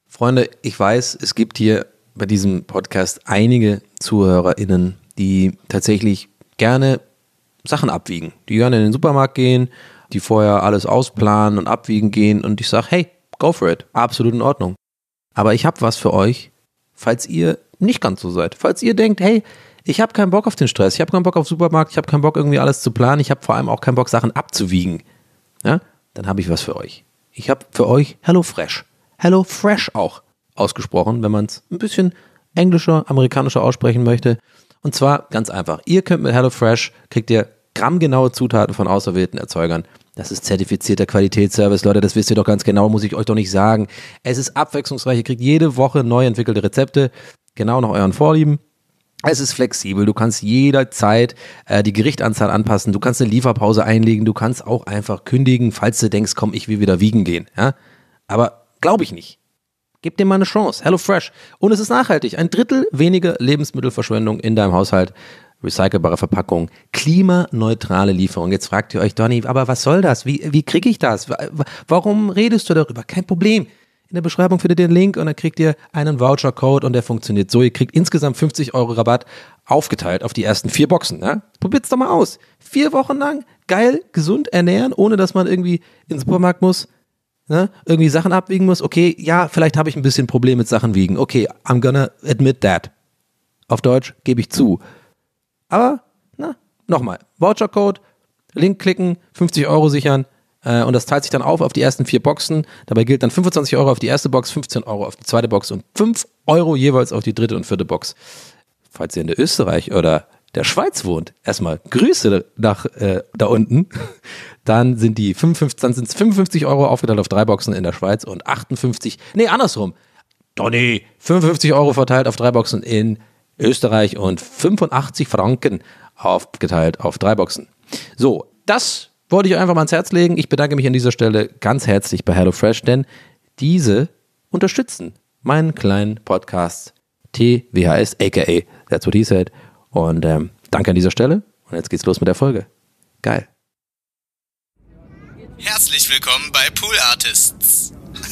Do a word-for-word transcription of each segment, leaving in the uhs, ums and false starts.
Freunde, ich weiß, es gibt hier bei diesem Podcast einige ZuhörerInnen, die tatsächlich gerne Sachen abwiegen, die gerne in den Supermarkt gehen, die vorher alles ausplanen und abwiegen gehen und ich sage, hey, go for it, absolut in Ordnung. Aber ich habe was für euch, falls ihr nicht ganz so seid, falls ihr denkt, hey, ich habe keinen Bock auf den Stress, ich habe keinen Bock auf den Supermarkt, ich habe keinen Bock irgendwie alles zu planen, ich habe vor allem auch keinen Bock Sachen abzuwiegen, ja, dann habe ich was für euch. Ich habe für euch HelloFresh, HelloFresh auch ausgesprochen, wenn man es ein bisschen englischer, amerikanischer aussprechen möchte. Und zwar ganz einfach. Ihr könnt mit HelloFresh, kriegt ihr grammgenaue Zutaten von auserwählten Erzeugern. Das ist zertifizierter Qualitätsservice, Leute, das wisst ihr doch ganz genau, muss ich euch doch nicht sagen. Es ist abwechslungsreich, ihr kriegt jede Woche neu entwickelte Rezepte, genau nach euren Vorlieben. Es ist flexibel, du kannst jederzeit äh, die Gerichtanzahl anpassen, du kannst eine Lieferpause einlegen, du kannst auch einfach kündigen, falls du denkst, komm, ich will wieder wiegen gehen. Ja? Aber glaube ich nicht. Gib dir mal eine Chance. HelloFresh. Und es ist nachhaltig. Ein Drittel weniger Lebensmittelverschwendung in deinem Haushalt. Recycelbare Verpackung. Klimaneutrale Lieferung. Jetzt fragt ihr euch, Donny, aber was soll das? Wie, wie kriege ich das? Warum redest du darüber? Kein Problem. In der Beschreibung findet ihr den Link und dann kriegt ihr einen Voucher-Code und der funktioniert so. Ihr kriegt insgesamt fünfzig Euro Rabatt aufgeteilt auf die ersten vier Boxen. Ja? Probiert's doch mal aus. Vier Wochen lang geil, gesund ernähren, ohne dass man irgendwie in den Supermarkt muss. Ne, irgendwie Sachen abwiegen muss, okay, ja, vielleicht habe ich ein bisschen Problem mit Sachen wiegen, okay, I'm gonna admit that. Auf Deutsch gebe ich zu. Aber, na, nochmal, Vouchercode, Link klicken, fünfzig Euro sichern äh, und das teilt sich dann auf auf die ersten vier Boxen. Dabei gilt dann fünfundzwanzig Euro auf die erste Box, fünfzehn Euro auf die zweite Box und fünf Euro jeweils auf die dritte und vierte Box. Falls ihr in der Österreich oder der Schweiz wohnt, erstmal Grüße nach äh, da unten, dann sind die fünfundfünfzig, dann sind es fünfundfünfzig Euro aufgeteilt auf drei Boxen in der Schweiz und achtundfünfzig, nee, andersrum, Donny, fünfundfünfzig Euro verteilt auf drei Boxen in Österreich und fünfundachtzig Franken aufgeteilt auf drei Boxen. So, das wollte ich euch einfach mal ans Herz legen. Ich bedanke mich an dieser Stelle ganz herzlich bei HelloFresh, denn diese unterstützen meinen kleinen Podcast T W H S, aka That's What He Said. Und ähm, danke an dieser Stelle. Und jetzt geht's los mit der Folge. Geil. Herzlich willkommen bei Pool Artists.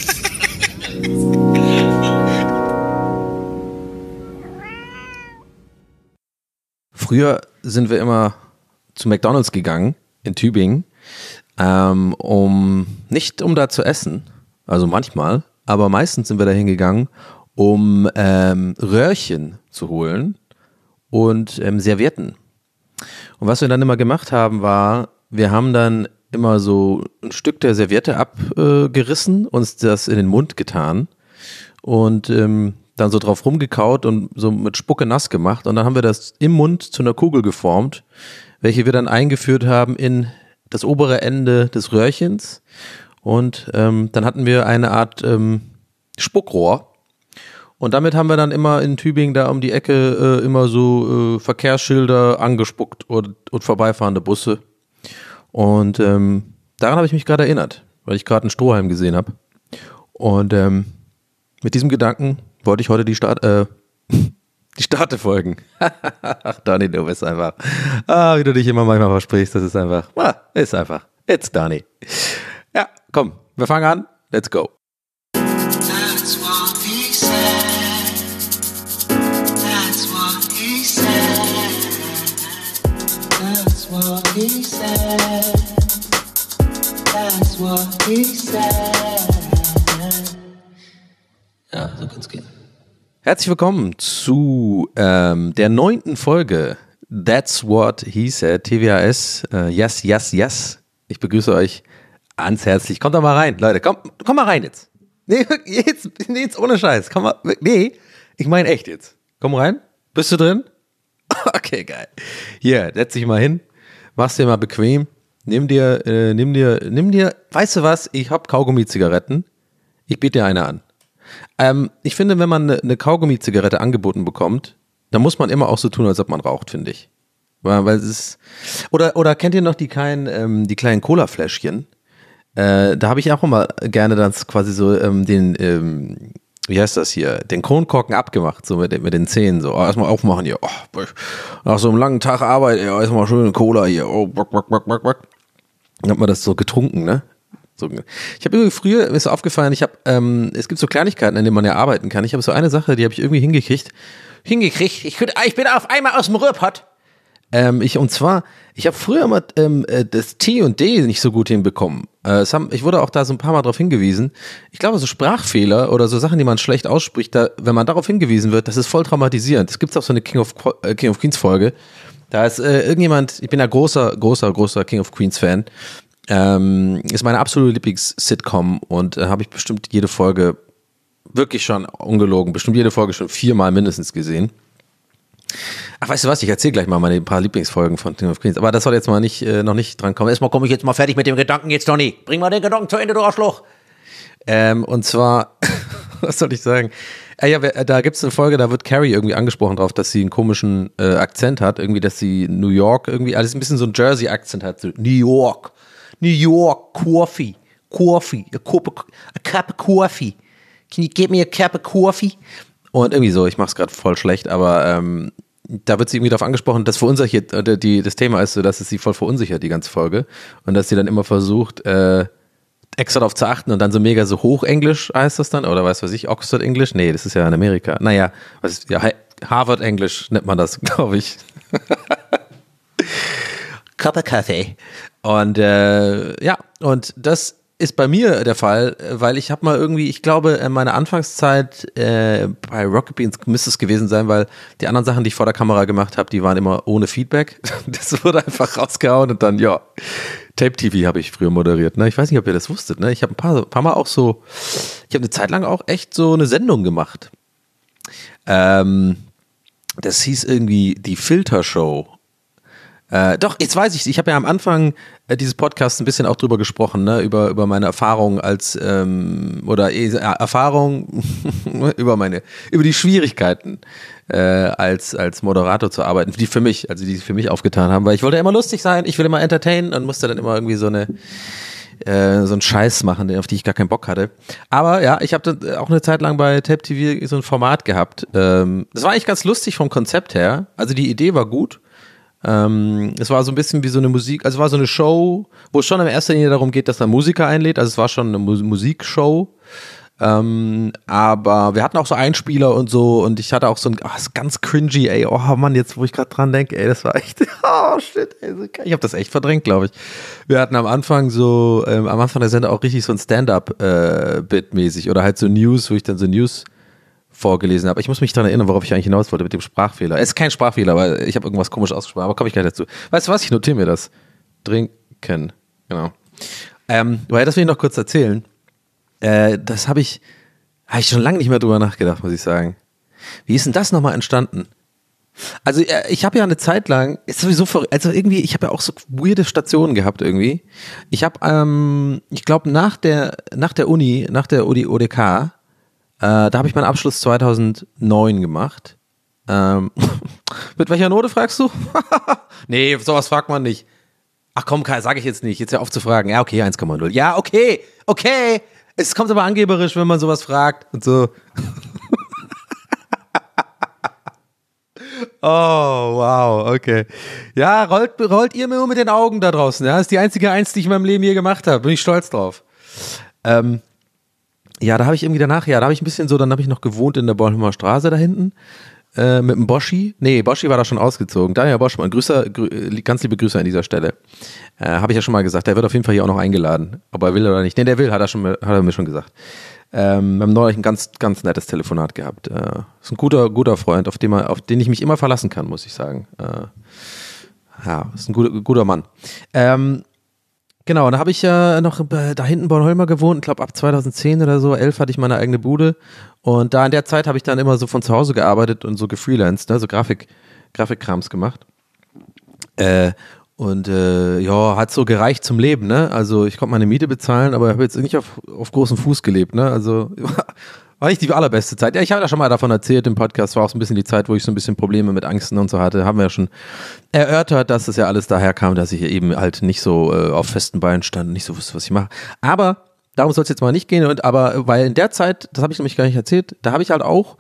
Früher sind wir immer zu McDonald's gegangen in Tübingen, ähm, um nicht um da zu essen, also manchmal, aber meistens sind wir da hingegangen, um ähm, Röhrchen zu holen und ähm, Servietten. Und was wir dann immer gemacht haben, war, wir haben dann immer so ein Stück der Serviette abgerissen, äh, uns das in den Mund getan und ähm, dann so drauf rumgekaut und so mit Spucke nass gemacht. Und dann haben wir das im Mund zu einer Kugel geformt, welche wir dann eingeführt haben in das obere Ende des Röhrchens. Und ähm, dann hatten wir eine Art ähm, Spuckrohr. Und damit haben wir dann immer in Tübingen da um die Ecke äh, immer so äh, Verkehrsschilder angespuckt und, und vorbeifahrende Busse. Und ähm, daran habe ich mich gerade erinnert, weil ich gerade einen Strohhalm gesehen habe. Und ähm, mit diesem Gedanken wollte ich heute die Start, äh, die Starte folgen. Ach, Dani, du bist einfach, ah, wie du dich immer manchmal versprichst, das ist einfach, ah, ist einfach, it's Dani. Ja, komm, wir fangen an, let's go. That's what he said. That's what he said. That's what he said. That's what he said. Ja, so kann's gehen. Herzlich willkommen zu ähm, der neunten Folge That's What He Said, T W H S. Äh, yes, yes, yes. Ich begrüße euch ganz herzlich. Kommt doch mal rein, Leute. Komm, komm mal rein jetzt. Nee, jetzt, nee, jetzt ohne Scheiß. Komm mal, nee, ich meine echt jetzt. Komm rein. Bist du drin? Okay, geil. Hier, setz dich mal hin. Mach's dir mal bequem. Nimm dir, äh, nimm dir, nimm dir, weißt du was? Ich hab Kaugummi-Zigaretten. Ich biete dir eine an. Ähm, ich finde, wenn man eine, eine Kaugummi-Zigarette angeboten bekommt, dann muss man immer auch so tun, als ob man raucht, finde ich. Weil, weil es ist, oder, oder kennt ihr noch die kleinen, ähm, die kleinen Cola-Fläschchen? Äh, da habe ich auch immer gerne dann quasi so ähm, den, ähm, wie heißt das hier, den Kronkorken abgemacht, so mit, mit den Zähnen, so, oh, erstmal aufmachen hier, oh, nach so einem langen Tag Arbeit, ja, erstmal schön Cola hier, oh, back, back, back, back, back. Dann hat man das so getrunken, ne? So, ich habe irgendwie früher, mir ist so aufgefallen, ich habe, ähm, es gibt so Kleinigkeiten, an denen man ja arbeiten kann. Ich habe so eine Sache, die habe ich irgendwie hingekriegt. Hingekriegt. Ich, könnte, ich bin auf einmal aus dem Ruhrpott. Ähm, ich, und zwar, ich habe früher mal ähm, das T und D nicht so gut hinbekommen. Äh, es haben, ich wurde auch da so ein paar Mal darauf hingewiesen. Ich glaube, so Sprachfehler oder so Sachen, die man schlecht ausspricht, da, wenn man darauf hingewiesen wird, das ist voll traumatisierend. Es gibt auch so eine King of, äh, King of Queens Folge. Da ist äh, irgendjemand, ich bin ja großer, großer, großer King of Queens Fan. Ähm, ist meine absolute Lieblings-Sitcom und äh, habe ich bestimmt jede Folge, wirklich schon ungelogen, bestimmt jede Folge schon viermal mindestens gesehen. Ach, weißt du was, ich erzähle gleich mal meine paar Lieblingsfolgen von King of Queens, aber das soll jetzt mal nicht, äh, noch nicht dran kommen. Erstmal komme ich jetzt mal fertig mit dem Gedanken jetzt, Donny. Bring mal den Gedanken zu Ende, du Arschloch. Ähm, und zwar, was soll ich sagen? Äh, ja, da gibt es eine Folge, da wird Carrie irgendwie angesprochen drauf, dass sie einen komischen äh, Akzent hat, irgendwie, dass sie New York irgendwie, also ein bisschen so ein Jersey-Akzent hat, so New York, New York, Coffee, Coffee, a cup, of, a cup of coffee. Can you give me a cup of coffee? Und irgendwie so, ich mach's gerade voll schlecht, aber ähm, da wird sie irgendwie darauf angesprochen, dass verunsichert, äh, die, das Thema ist so, dass es sie voll verunsichert, die ganze Folge. Und dass sie dann immer versucht, äh, extra darauf zu achten und dann so mega so Hochenglisch heißt das dann, oder weiß was ich, Oxford English? Nee, das ist ja in Amerika. Naja, was ist, ja, Harvard English nennt man das, glaube ich. Cup of Coffee. Und äh, ja, und das ist bei mir der Fall, weil ich habe mal irgendwie, ich glaube, in meiner Anfangszeit äh, bei Rocket Beans müsste es gewesen sein, weil die anderen Sachen, die ich vor der Kamera gemacht habe, die waren immer ohne Feedback. Das wurde einfach rausgehauen und dann, ja, Tape-T V habe ich früher moderiert. Ne? Ich weiß nicht, ob ihr das wusstet. Ne? Ich habe ein paar, paar Mal auch so, ich habe eine Zeit lang auch echt so eine Sendung gemacht. Ähm, das hieß irgendwie die Filter-Show. Äh, doch, jetzt weiß ich, ich habe ja am Anfang äh, dieses Podcasts ein bisschen auch drüber gesprochen, ne, über, über meine Erfahrung als, ähm, oder äh, Erfahrung über meine, über die Schwierigkeiten äh, als, als Moderator zu arbeiten, die für mich, also die für mich aufgetan haben, weil ich wollte ja immer lustig sein, ich will immer entertainen und musste dann immer irgendwie so eine, äh, so einen Scheiß machen, auf die ich gar keinen Bock hatte. Aber ja, ich habe auch eine Zeit lang bei Tape-T V so ein Format gehabt. Ähm, das war eigentlich ganz lustig vom Konzept her, also die Idee war gut. Ähm, es war so ein bisschen wie so eine Musik, also es war so eine Show, wo es schon in erster Linie darum geht, dass man Musiker einlädt, also es war schon eine Mu- Musikshow, ähm, aber wir hatten auch so Einspieler und so und ich hatte auch so ein, oh, ist ganz cringy, ey, oh Mann, jetzt wo ich gerade dran denke, ey, das war echt, oh shit, ey, ich habe das echt verdrängt, glaube ich. Wir hatten am Anfang so, ähm, am Anfang der Sendung auch richtig so ein Stand-Up-Bit äh, mäßig oder halt so News, wo ich dann so News vorgelesen habe. Ich muss mich daran erinnern, worauf ich eigentlich hinaus wollte mit dem Sprachfehler. Es ist kein Sprachfehler, weil ich habe irgendwas komisch ausgesprochen, aber komme ich gleich dazu. Weißt du was, ich notiere mir das. Trinken, genau. Ähm, weil das will ich noch kurz erzählen. Äh, das habe ich, habe ich schon lange nicht mehr drüber nachgedacht, muss ich sagen. Wie ist denn das nochmal entstanden? Also äh, ich habe ja eine Zeit lang, ist sowieso ver- also irgendwie, ich habe ja auch so weirde Stationen gehabt irgendwie. Ich habe, ähm, ich glaube nach der nach der Uni, nach der O D K, Äh, da habe ich meinen Abschluss zweitausendneun gemacht. Ähm, mit welcher Note fragst du? Nee, sowas fragt man nicht. Ach komm, sage ich jetzt nicht. Jetzt ja auf zu fragen. Ja, okay, eins Komma null. Ja, okay, okay. Es kommt aber angeberisch, wenn man sowas fragt und so. Oh, wow, okay. Ja, rollt, rollt ihr mir nur mit den Augen da draußen. Ja, das ist die einzige Eins, die ich in meinem Leben je gemacht habe. Bin ich stolz drauf. Ähm, Ja, da habe ich irgendwie danach, ja, da habe ich ein bisschen so, dann habe ich noch gewohnt in der Bornholmer Straße da hinten äh, mit dem Boschi. Nee, Boschi war da schon ausgezogen. Daniel Boschmann, Grüße, grü ganz liebe Grüße an dieser Stelle. Äh, habe ich ja schon mal gesagt, der wird auf jeden Fall hier auch noch eingeladen. Ob er will oder nicht. Nee, der will, hat er, schon, hat er mir schon gesagt. Ähm, wir haben neulich ein ganz, ganz nettes Telefonat gehabt. Äh, ist ein guter, guter Freund, auf den, man, auf den ich mich immer verlassen kann, muss ich sagen. Äh, ja, ist ein guter, guter Mann. Ähm, Genau, da habe ich ja noch da hinten Bornholmer gewohnt, ich glaube ab zweitausendzehn oder so, elf hatte ich meine eigene Bude und da in der Zeit habe ich dann immer so von zu Hause gearbeitet und so gefreelanced, ne, so Grafik, Grafikkrams gemacht. Äh, und äh, ja, hat so gereicht zum Leben, ne? Also ich konnte meine Miete bezahlen, aber ich habe jetzt nicht auf, auf großen Fuß gelebt, ne? Also war nicht die allerbeste Zeit. Ja, ich habe ja schon mal davon erzählt im Podcast, war auch so ein bisschen die Zeit, wo ich so ein bisschen Probleme mit Ängsten und so hatte. Haben wir ja schon erörtert, dass das ja alles daher kam, dass ich eben halt nicht so äh, auf festen Beinen stand, nicht so wusste, was ich mache. Aber darum soll es jetzt mal nicht gehen. Und aber weil in der Zeit, das habe ich nämlich gar nicht erzählt, da habe ich halt auch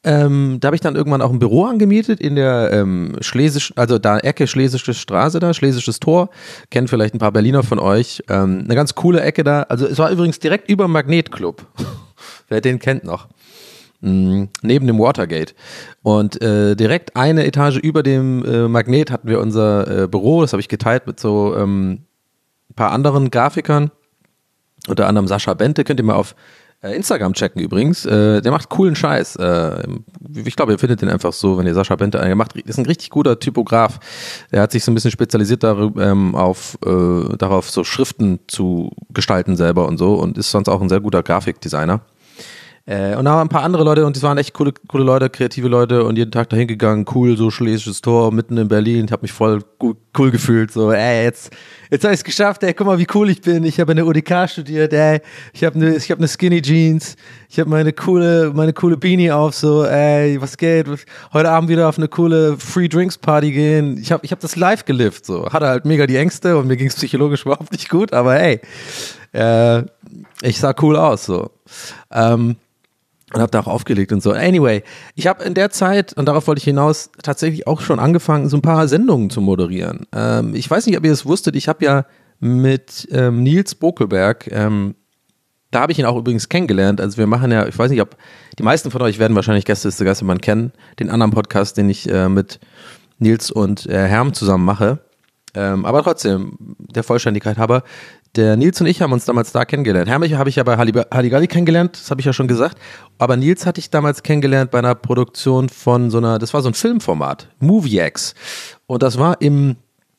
ähm, da habe ich dann irgendwann auch ein Büro angemietet in der ähm, Schlesisch, also da Ecke Schlesische Straße da, Schlesisches Tor. Kennen vielleicht ein paar Berliner von euch. Ähm, eine ganz coole Ecke da. Also es war übrigens direkt über dem Magnetclub. Wer den kennt noch. Mhm, neben dem Watergate. Und äh, direkt eine Etage über dem äh, Magnet hatten wir unser äh, Büro. Das habe ich geteilt mit so ähm, ein paar anderen Grafikern. Unter anderem Sascha Bente. Könnt ihr mal auf Instagram checken übrigens, äh, der macht coolen Scheiß. Äh, ich glaube, ihr findet den einfach so, wenn ihr Sascha Bente macht. Ist ein richtig guter Typograf. Der hat sich so ein bisschen spezialisiert darüber, ähm, auf, äh, darauf, so Schriften zu gestalten selber und so und ist sonst auch ein sehr guter Grafikdesigner. Äh, und da waren ein paar andere Leute und die waren echt coole, coole Leute, kreative Leute und jeden Tag dahin gegangen, cool, so Schlesisches Tor, mitten in Berlin, ich habe mich voll gut, cool gefühlt, so, ey, jetzt, jetzt habe ich es geschafft, ey, guck mal, wie cool ich bin, ich habe in der U D K studiert, ey, ich habe eine ich hab ne Skinny Jeans, ich habe meine coole, meine coole Beanie auf, so, ey, was geht, heute Abend wieder auf eine coole Free Drinks Party gehen, ich habe ich hab das live gelebt, so, hatte halt mega die Ängste und mir ging es psychologisch überhaupt nicht gut, aber ey, äh, ich sah cool aus, so, ähm, und habe da auch aufgelegt und so. Anyway, ich habe in der Zeit, und darauf wollte ich hinaus, tatsächlich auch schon angefangen, so ein paar Sendungen zu moderieren. Ähm, ich weiß nicht, ob ihr das wusstet, ich habe ja mit ähm, Nils Bokelberg, ähm, da habe ich ihn auch übrigens kennengelernt, also wir machen ja, ich weiß nicht, ob, die meisten von euch werden wahrscheinlich Gäste ist der Geistermann kennen, den anderen Podcast, den ich äh, mit Nils und äh, Herm zusammen mache. Ähm, aber trotzdem, der Vollständigkeit halber, der Nils und ich haben uns damals da kennengelernt. Hermich habe ich ja bei Halligalli kennengelernt, das habe ich ja schon gesagt. Aber Nils hatte ich damals kennengelernt bei einer Produktion von so einer, das war so ein Filmformat, MovieX. Und das war im,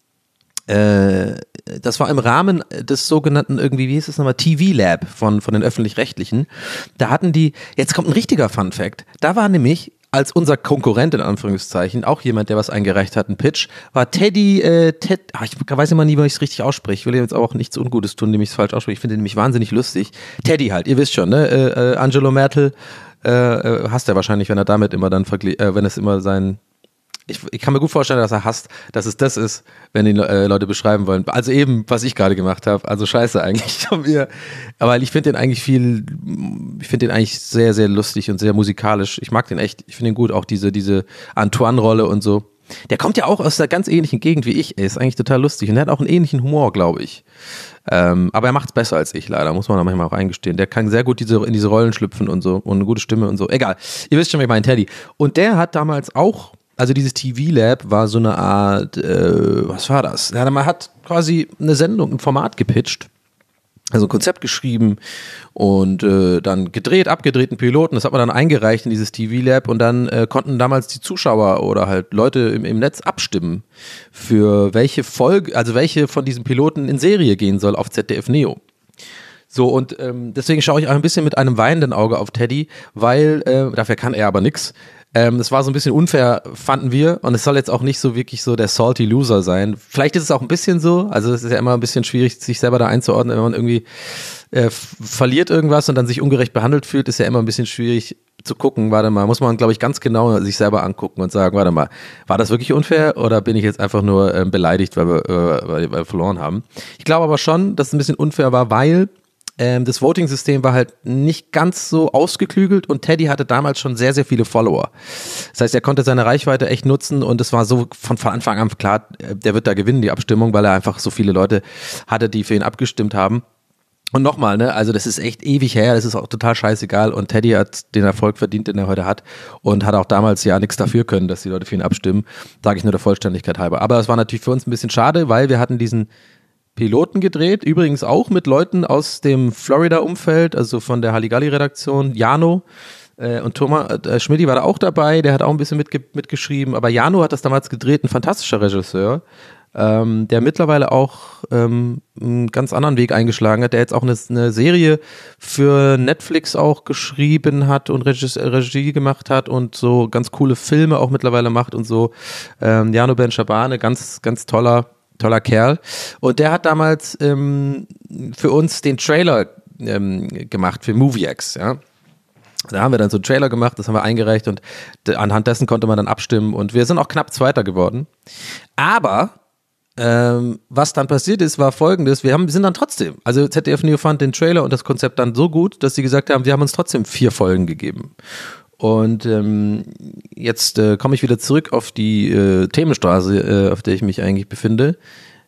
äh, das war im Rahmen des sogenannten irgendwie, wie hieß es nochmal, T V-Lab von, von den Öffentlich-Rechtlichen. Da hatten die, jetzt kommt ein richtiger Fun-Fact, da war nämlich als unser Konkurrent in Anführungszeichen, auch jemand, der was eingereicht hat, ein Pitch, war Teddy, äh, Ted, ach, ich weiß immer nie, wie ich es richtig ausspreche. Ich will jetzt auch nichts Ungutes tun, indem ich es falsch ausspreche. Ich finde ihn nämlich wahnsinnig lustig. Teddy halt, ihr wisst schon, ne? Äh, äh, Angelo Mertel, äh, äh, hasst er wahrscheinlich, wenn er damit immer dann vergleicht, äh, wenn es immer sein, ich, ich kann mir gut vorstellen, dass er hasst, dass es das ist, wenn ihn äh, Leute beschreiben wollen. Also eben, was ich gerade gemacht habe. Also scheiße eigentlich von mir. Aber ich finde den eigentlich viel, ich finde den eigentlich sehr, sehr lustig und sehr musikalisch. Ich mag den echt, ich finde ihn gut, auch diese, diese Antoine-Rolle und so. Der kommt ja auch aus einer ganz ähnlichen Gegend wie ich. Er ist eigentlich total lustig und er hat auch einen ähnlichen Humor, glaube ich. Ähm, aber er macht es besser als ich, leider, muss man da manchmal auch eingestehen. Der kann sehr gut diese, in diese Rollen schlüpfen und so und eine gute Stimme und so. Egal, ihr wisst schon, wie ich meine, Teddy. Und der hat damals auch, also dieses T V-Lab war so eine Art, äh, was war das? Ja, man hat quasi eine Sendung, ein Format gepitcht, also ein Konzept geschrieben und äh, dann gedreht, abgedrehten Piloten, das hat man dann eingereicht in dieses T V-Lab und dann äh, konnten damals die Zuschauer oder halt Leute im, im Netz abstimmen, für welche Folge, also welche von diesen Piloten in Serie gehen soll auf Z D F Neo. So, und ähm, deswegen schaue ich auch ein bisschen mit einem weinenden Auge auf Teddy, weil, äh, dafür kann er aber nix. Ähm, das war so ein bisschen unfair, fanden wir. Und es soll jetzt auch nicht so wirklich so der salty Loser sein. Vielleicht ist es auch ein bisschen so. Also es ist ja immer ein bisschen schwierig, sich selber da einzuordnen. Wenn man irgendwie äh, verliert irgendwas und dann sich ungerecht behandelt fühlt, ist ja immer ein bisschen schwierig zu gucken. Warte mal, muss man, glaube ich, ganz genau sich selber angucken und sagen, warte mal, war das wirklich unfair oder bin ich jetzt einfach nur äh, beleidigt, weil wir, äh, weil wir verloren haben? Ich glaube aber schon, dass es ein bisschen unfair war, weil Ähm, das Voting-System war halt nicht ganz so ausgeklügelt und Teddy hatte damals schon sehr, sehr viele Follower. Das heißt, er konnte seine Reichweite echt nutzen und es war so von, von Anfang an klar, der wird da gewinnen, die Abstimmung, weil er einfach so viele Leute hatte, die für ihn abgestimmt haben. Und nochmal, ne, also das ist echt ewig her, das ist auch total scheißegal und Teddy hat den Erfolg verdient, den er heute hat und hat auch damals ja nichts dafür können, dass die Leute für ihn abstimmen, sage ich nur der Vollständigkeit halber. Aber das war natürlich für uns ein bisschen schade, weil wir hatten diesen Piloten gedreht, übrigens auch mit Leuten aus dem Florida-Umfeld, also von der Halligalli-Redaktion, Jano äh, und Thomas äh, Schmidti war da auch dabei, der hat auch ein bisschen mitge- mitgeschrieben, aber Jano hat das damals gedreht, ein fantastischer Regisseur, ähm, der mittlerweile auch ähm, einen ganz anderen Weg eingeschlagen hat, der jetzt auch eine, eine Serie für Netflix auch geschrieben hat und Regie, Regie gemacht hat und so ganz coole Filme auch mittlerweile macht und so. Ähm, Jano Ben Shabane, ganz, ganz toller Toller Kerl. Und der hat damals ähm, für uns den Trailer ähm, gemacht für MovieX, ja. Da haben wir dann so einen Trailer gemacht, das haben wir eingereicht und d- anhand dessen konnte man dann abstimmen und wir sind auch knapp Zweiter geworden. Aber ähm, was dann passiert ist, war folgendes, wir haben, sind dann trotzdem, also Z D F Neo fand den Trailer und das Konzept dann so gut, dass sie gesagt haben, wir haben uns trotzdem vier Folgen gegeben. Und ähm, jetzt äh, komme ich wieder zurück auf die äh, Themenstraße, äh, auf der ich mich eigentlich befinde.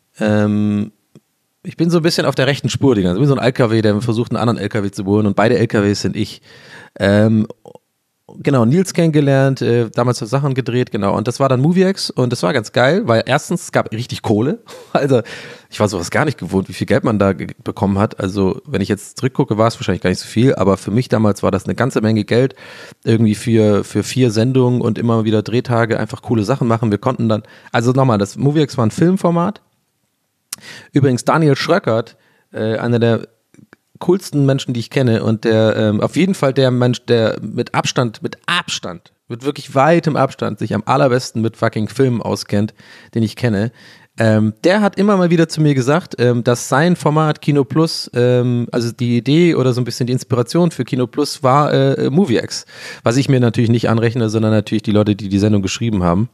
Ähm, ich bin so ein bisschen auf der rechten Spur, die ganze. Ich bin so ein L K W, der versucht, einen anderen L K W zu überholen und beide L K Ws sind ich. Ähm, genau, Nils kennengelernt, äh, damals so Sachen gedreht, genau. Und das war dann MovieX und das war ganz geil, weil erstens, es gab richtig Kohle. Also ich war sowas gar nicht gewohnt, wie viel Geld man da ge- bekommen hat. Also wenn ich jetzt zurückgucke, war es wahrscheinlich gar nicht so viel, aber für mich damals war das eine ganze Menge Geld. Irgendwie für, für vier Sendungen und immer wieder Drehtage einfach coole Sachen machen. Wir konnten dann, also nochmal, das MovieX war ein Filmformat. Übrigens Daniel Schröckert, äh, einer der coolsten Menschen, die ich kenne und der ähm, auf jeden Fall der Mensch, der mit Abstand, mit Abstand, mit wirklich weitem Abstand sich am allerbesten mit fucking Filmen auskennt, den ich kenne. Ähm, der hat immer mal wieder zu mir gesagt, ähm, dass sein Format Kino Plus, ähm, also die Idee oder so ein bisschen die Inspiration für Kino Plus war äh, MovieX, was ich mir natürlich nicht anrechne, sondern natürlich die Leute, die die Sendung geschrieben haben.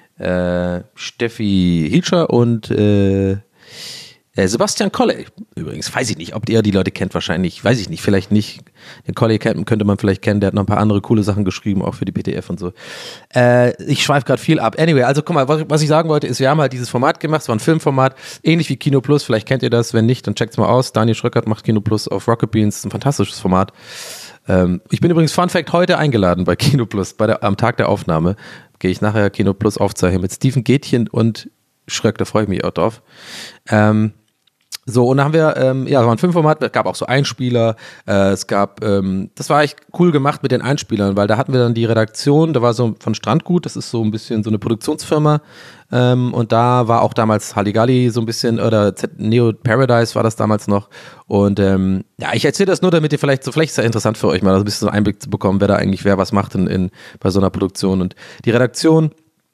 Äh, Steffi Hilscher und äh, Sebastian Kolle, übrigens, weiß ich nicht, ob ihr die Leute kennt, wahrscheinlich, weiß ich nicht, vielleicht nicht. Den Kolle könnte man vielleicht kennen, der hat noch ein paar andere coole Sachen geschrieben, auch für die P T F und so. Äh, ich schweife gerade viel ab. Anyway, also guck mal, was, was ich sagen wollte, ist, wir haben halt dieses Format gemacht, es war ein Filmformat, ähnlich wie Kino Plus, vielleicht kennt ihr das, wenn nicht, dann checkt's mal aus. Daniel Schröckert macht Kino Plus auf Rocket Beans, ein fantastisches Format. Ähm, ich bin übrigens, Fun Fact, heute eingeladen bei Kino Plus, bei der, am Tag der Aufnahme, gehe ich nachher Kino Plus aufzeichnen mit Steven Gätchen und Schröck, da freue ich mich auch drauf. Ähm, So, und dann haben wir, ähm, ja, es war ein Filmformat, es gab auch so Einspieler, äh, es gab, ähm, das war echt cool gemacht mit den Einspielern, weil da hatten wir dann die Redaktion, da war so von Strandgut, das ist so ein bisschen so eine Produktionsfirma, ähm, und da war auch damals Halligalli so ein bisschen, oder Z- Neo Paradise war das damals noch, und ähm, ja, ich erzähle das nur, damit ihr vielleicht, so vielleicht ist ja interessant für euch mal, so ein bisschen so einen Einblick zu bekommen, wer da eigentlich, wer was macht in, in bei so einer Produktion, und die Redaktion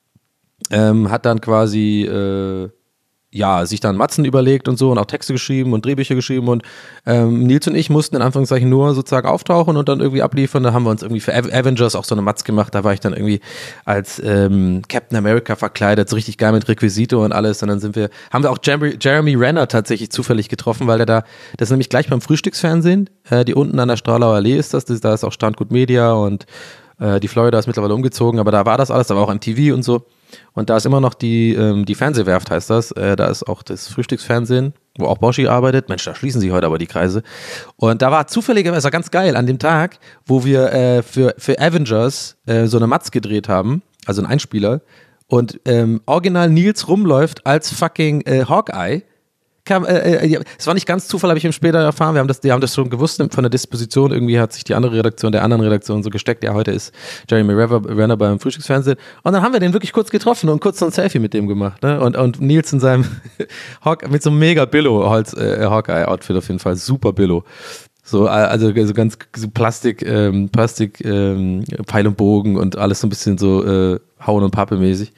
ähm, hat dann quasi, äh, ja, sich dann Matzen überlegt und so und auch Texte geschrieben und Drehbücher geschrieben und ähm, Nils und ich mussten in Anführungszeichen nur sozusagen auftauchen und dann irgendwie abliefern. Da haben wir uns irgendwie für Avengers auch so eine Matz gemacht. Da war ich dann irgendwie als ähm, Captain America verkleidet, so richtig geil mit Requisite und alles. Und dann sind wir, haben wir auch Jeremy, Jeremy Renner tatsächlich zufällig getroffen, weil der da, das ist nämlich gleich beim Frühstücksfernsehen, äh, die unten an der Stralauer Allee ist das, das da ist auch Standgut Media und äh, die Florida ist mittlerweile umgezogen, aber da war das alles, da war auch M T V und so. Und da ist immer noch die, ähm, die Fernsehwerft, heißt das. Äh, da ist auch das Frühstücksfernsehen, wo auch Boschi arbeitet. Mensch, da schließen sich heute aber die Kreise. Und da war zufälligerweise ganz geil an dem Tag, wo wir äh, für, für Avengers äh, so eine Matz gedreht haben, also ein Einspieler. Und ähm, original Nils rumläuft als fucking äh, Hawkeye. Kam, äh, äh, es war nicht ganz Zufall, habe ich ihm später erfahren. Wir haben das, die haben das schon gewusst von der Disposition. Irgendwie hat sich die andere Redaktion der anderen Redaktion so gesteckt. Ja, heute ist Jeremy Renner beim Frühstücksfernsehen. Und dann haben wir den wirklich kurz getroffen und kurz so ein Selfie mit dem gemacht. Ne? Und, und Nils in seinem Hawk, mit so einem mega Billo Holz äh, Hawkeye-Outfit auf jeden Fall, super Billo. So, also so ganz so Plastik, ähm, Plastik, ähm, Pfeil und Bogen und alles so ein bisschen so äh, Hauen und Pappe mäßig.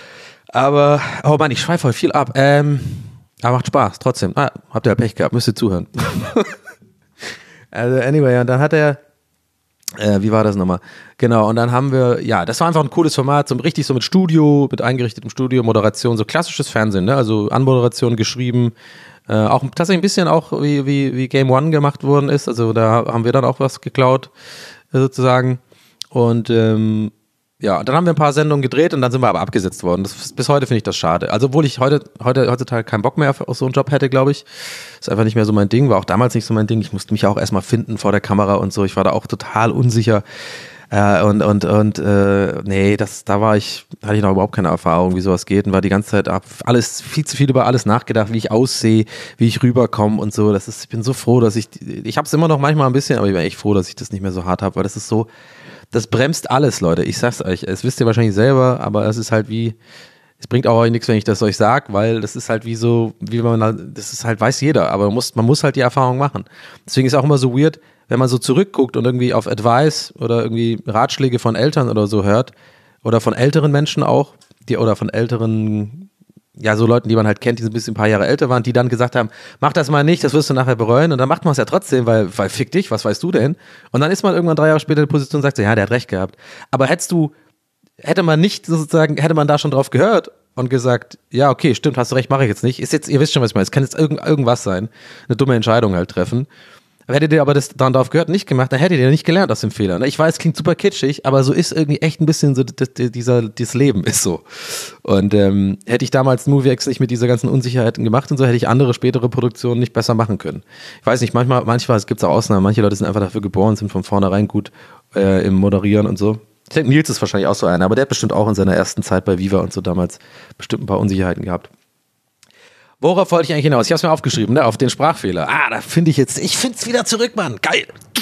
Aber, oh Mann, ich schweife heute viel ab. Ähm, Aber macht Spaß, trotzdem. Ah, habt ihr ja Pech gehabt, müsst ihr zuhören. Also anyway, und dann hat er, äh, wie war das nochmal? Genau, und dann haben wir, ja, das war einfach ein cooles Format, so richtig so mit Studio, mit eingerichtetem Studio, Moderation, so klassisches Fernsehen, ne? Also Anmoderation geschrieben, äh, auch tatsächlich ein bisschen auch wie, wie, wie Game One gemacht worden ist, also da haben wir dann auch was geklaut, äh, sozusagen. Und ähm, ja, dann haben wir ein paar Sendungen gedreht und dann sind wir aber abgesetzt worden. Das, bis heute finde ich das schade. Also obwohl ich heute, heute heutzutage keinen Bock mehr auf, auf so einen Job hätte, glaube ich. Ist einfach nicht mehr so mein Ding, war auch damals nicht so mein Ding. Ich musste mich auch erstmal finden vor der Kamera und so. Ich war da auch total unsicher. Äh, und und und äh, nee, das, da war ich, hatte ich noch überhaupt keine Erfahrung, wie sowas geht und war die ganze Zeit ab, alles, viel zu viel über alles nachgedacht, wie ich aussehe, wie ich rüberkomme und so. Das ist, ich bin so froh, dass ich, ich habe es immer noch manchmal ein bisschen, aber ich bin echt froh, dass ich das nicht mehr so hart habe, weil das ist so, das bremst alles, Leute. Ich sag's euch, es wisst ihr wahrscheinlich selber, aber es ist halt wie, es bringt auch euch nichts, wenn ich das euch sag, weil das ist halt wie so, wie man, das ist halt, weiß jeder, aber man muss, man muss halt die Erfahrung machen. Deswegen ist es auch immer so weird, wenn man so zurückguckt und irgendwie auf Advice oder irgendwie Ratschläge von Eltern oder so hört oder von älteren Menschen auch, die oder von älteren, ja, so Leuten, die man halt kennt, die so ein bisschen ein paar Jahre älter waren, die dann gesagt haben, mach das mal nicht, das wirst du nachher bereuen und dann macht man es ja trotzdem, weil, weil fick dich, was weißt du denn? Und dann ist man irgendwann drei Jahre später in der Position und sagt so, ja, der hat recht gehabt. Aber hättest du, hätte man nicht sozusagen, hätte man da schon drauf gehört und gesagt, ja, okay, stimmt, hast du recht, mache ich jetzt nicht, ist jetzt, ihr wisst schon, was ich meine, es kann jetzt irgend, irgendwas sein, eine dumme Entscheidung halt treffen. Hättet ihr aber das dann darauf gehört, nicht gemacht, dann hättet ihr nicht gelernt aus dem Fehler. Ne? Ich weiß, es klingt super kitschig, aber so ist irgendwie echt ein bisschen so, das, dieser, dieses Leben ist so. Und ähm, hätte ich damals MovieX nicht mit dieser ganzen Unsicherheiten gemacht und so, hätte ich andere spätere Produktionen nicht besser machen können. Ich weiß nicht, manchmal, manchmal gibt es auch Ausnahmen, manche Leute sind einfach dafür geboren, sind von vornherein gut äh, im Moderieren und so. Ich denke, Nils ist wahrscheinlich auch so einer, aber der hat bestimmt auch in seiner ersten Zeit bei Viva und so damals bestimmt ein paar Unsicherheiten gehabt. Worauf wollte ich eigentlich hinaus? Ich habe es mir aufgeschrieben, ne? Auf den Sprachfehler. Ah, da finde ich jetzt, ich finde es wieder zurück, Mann. Geil.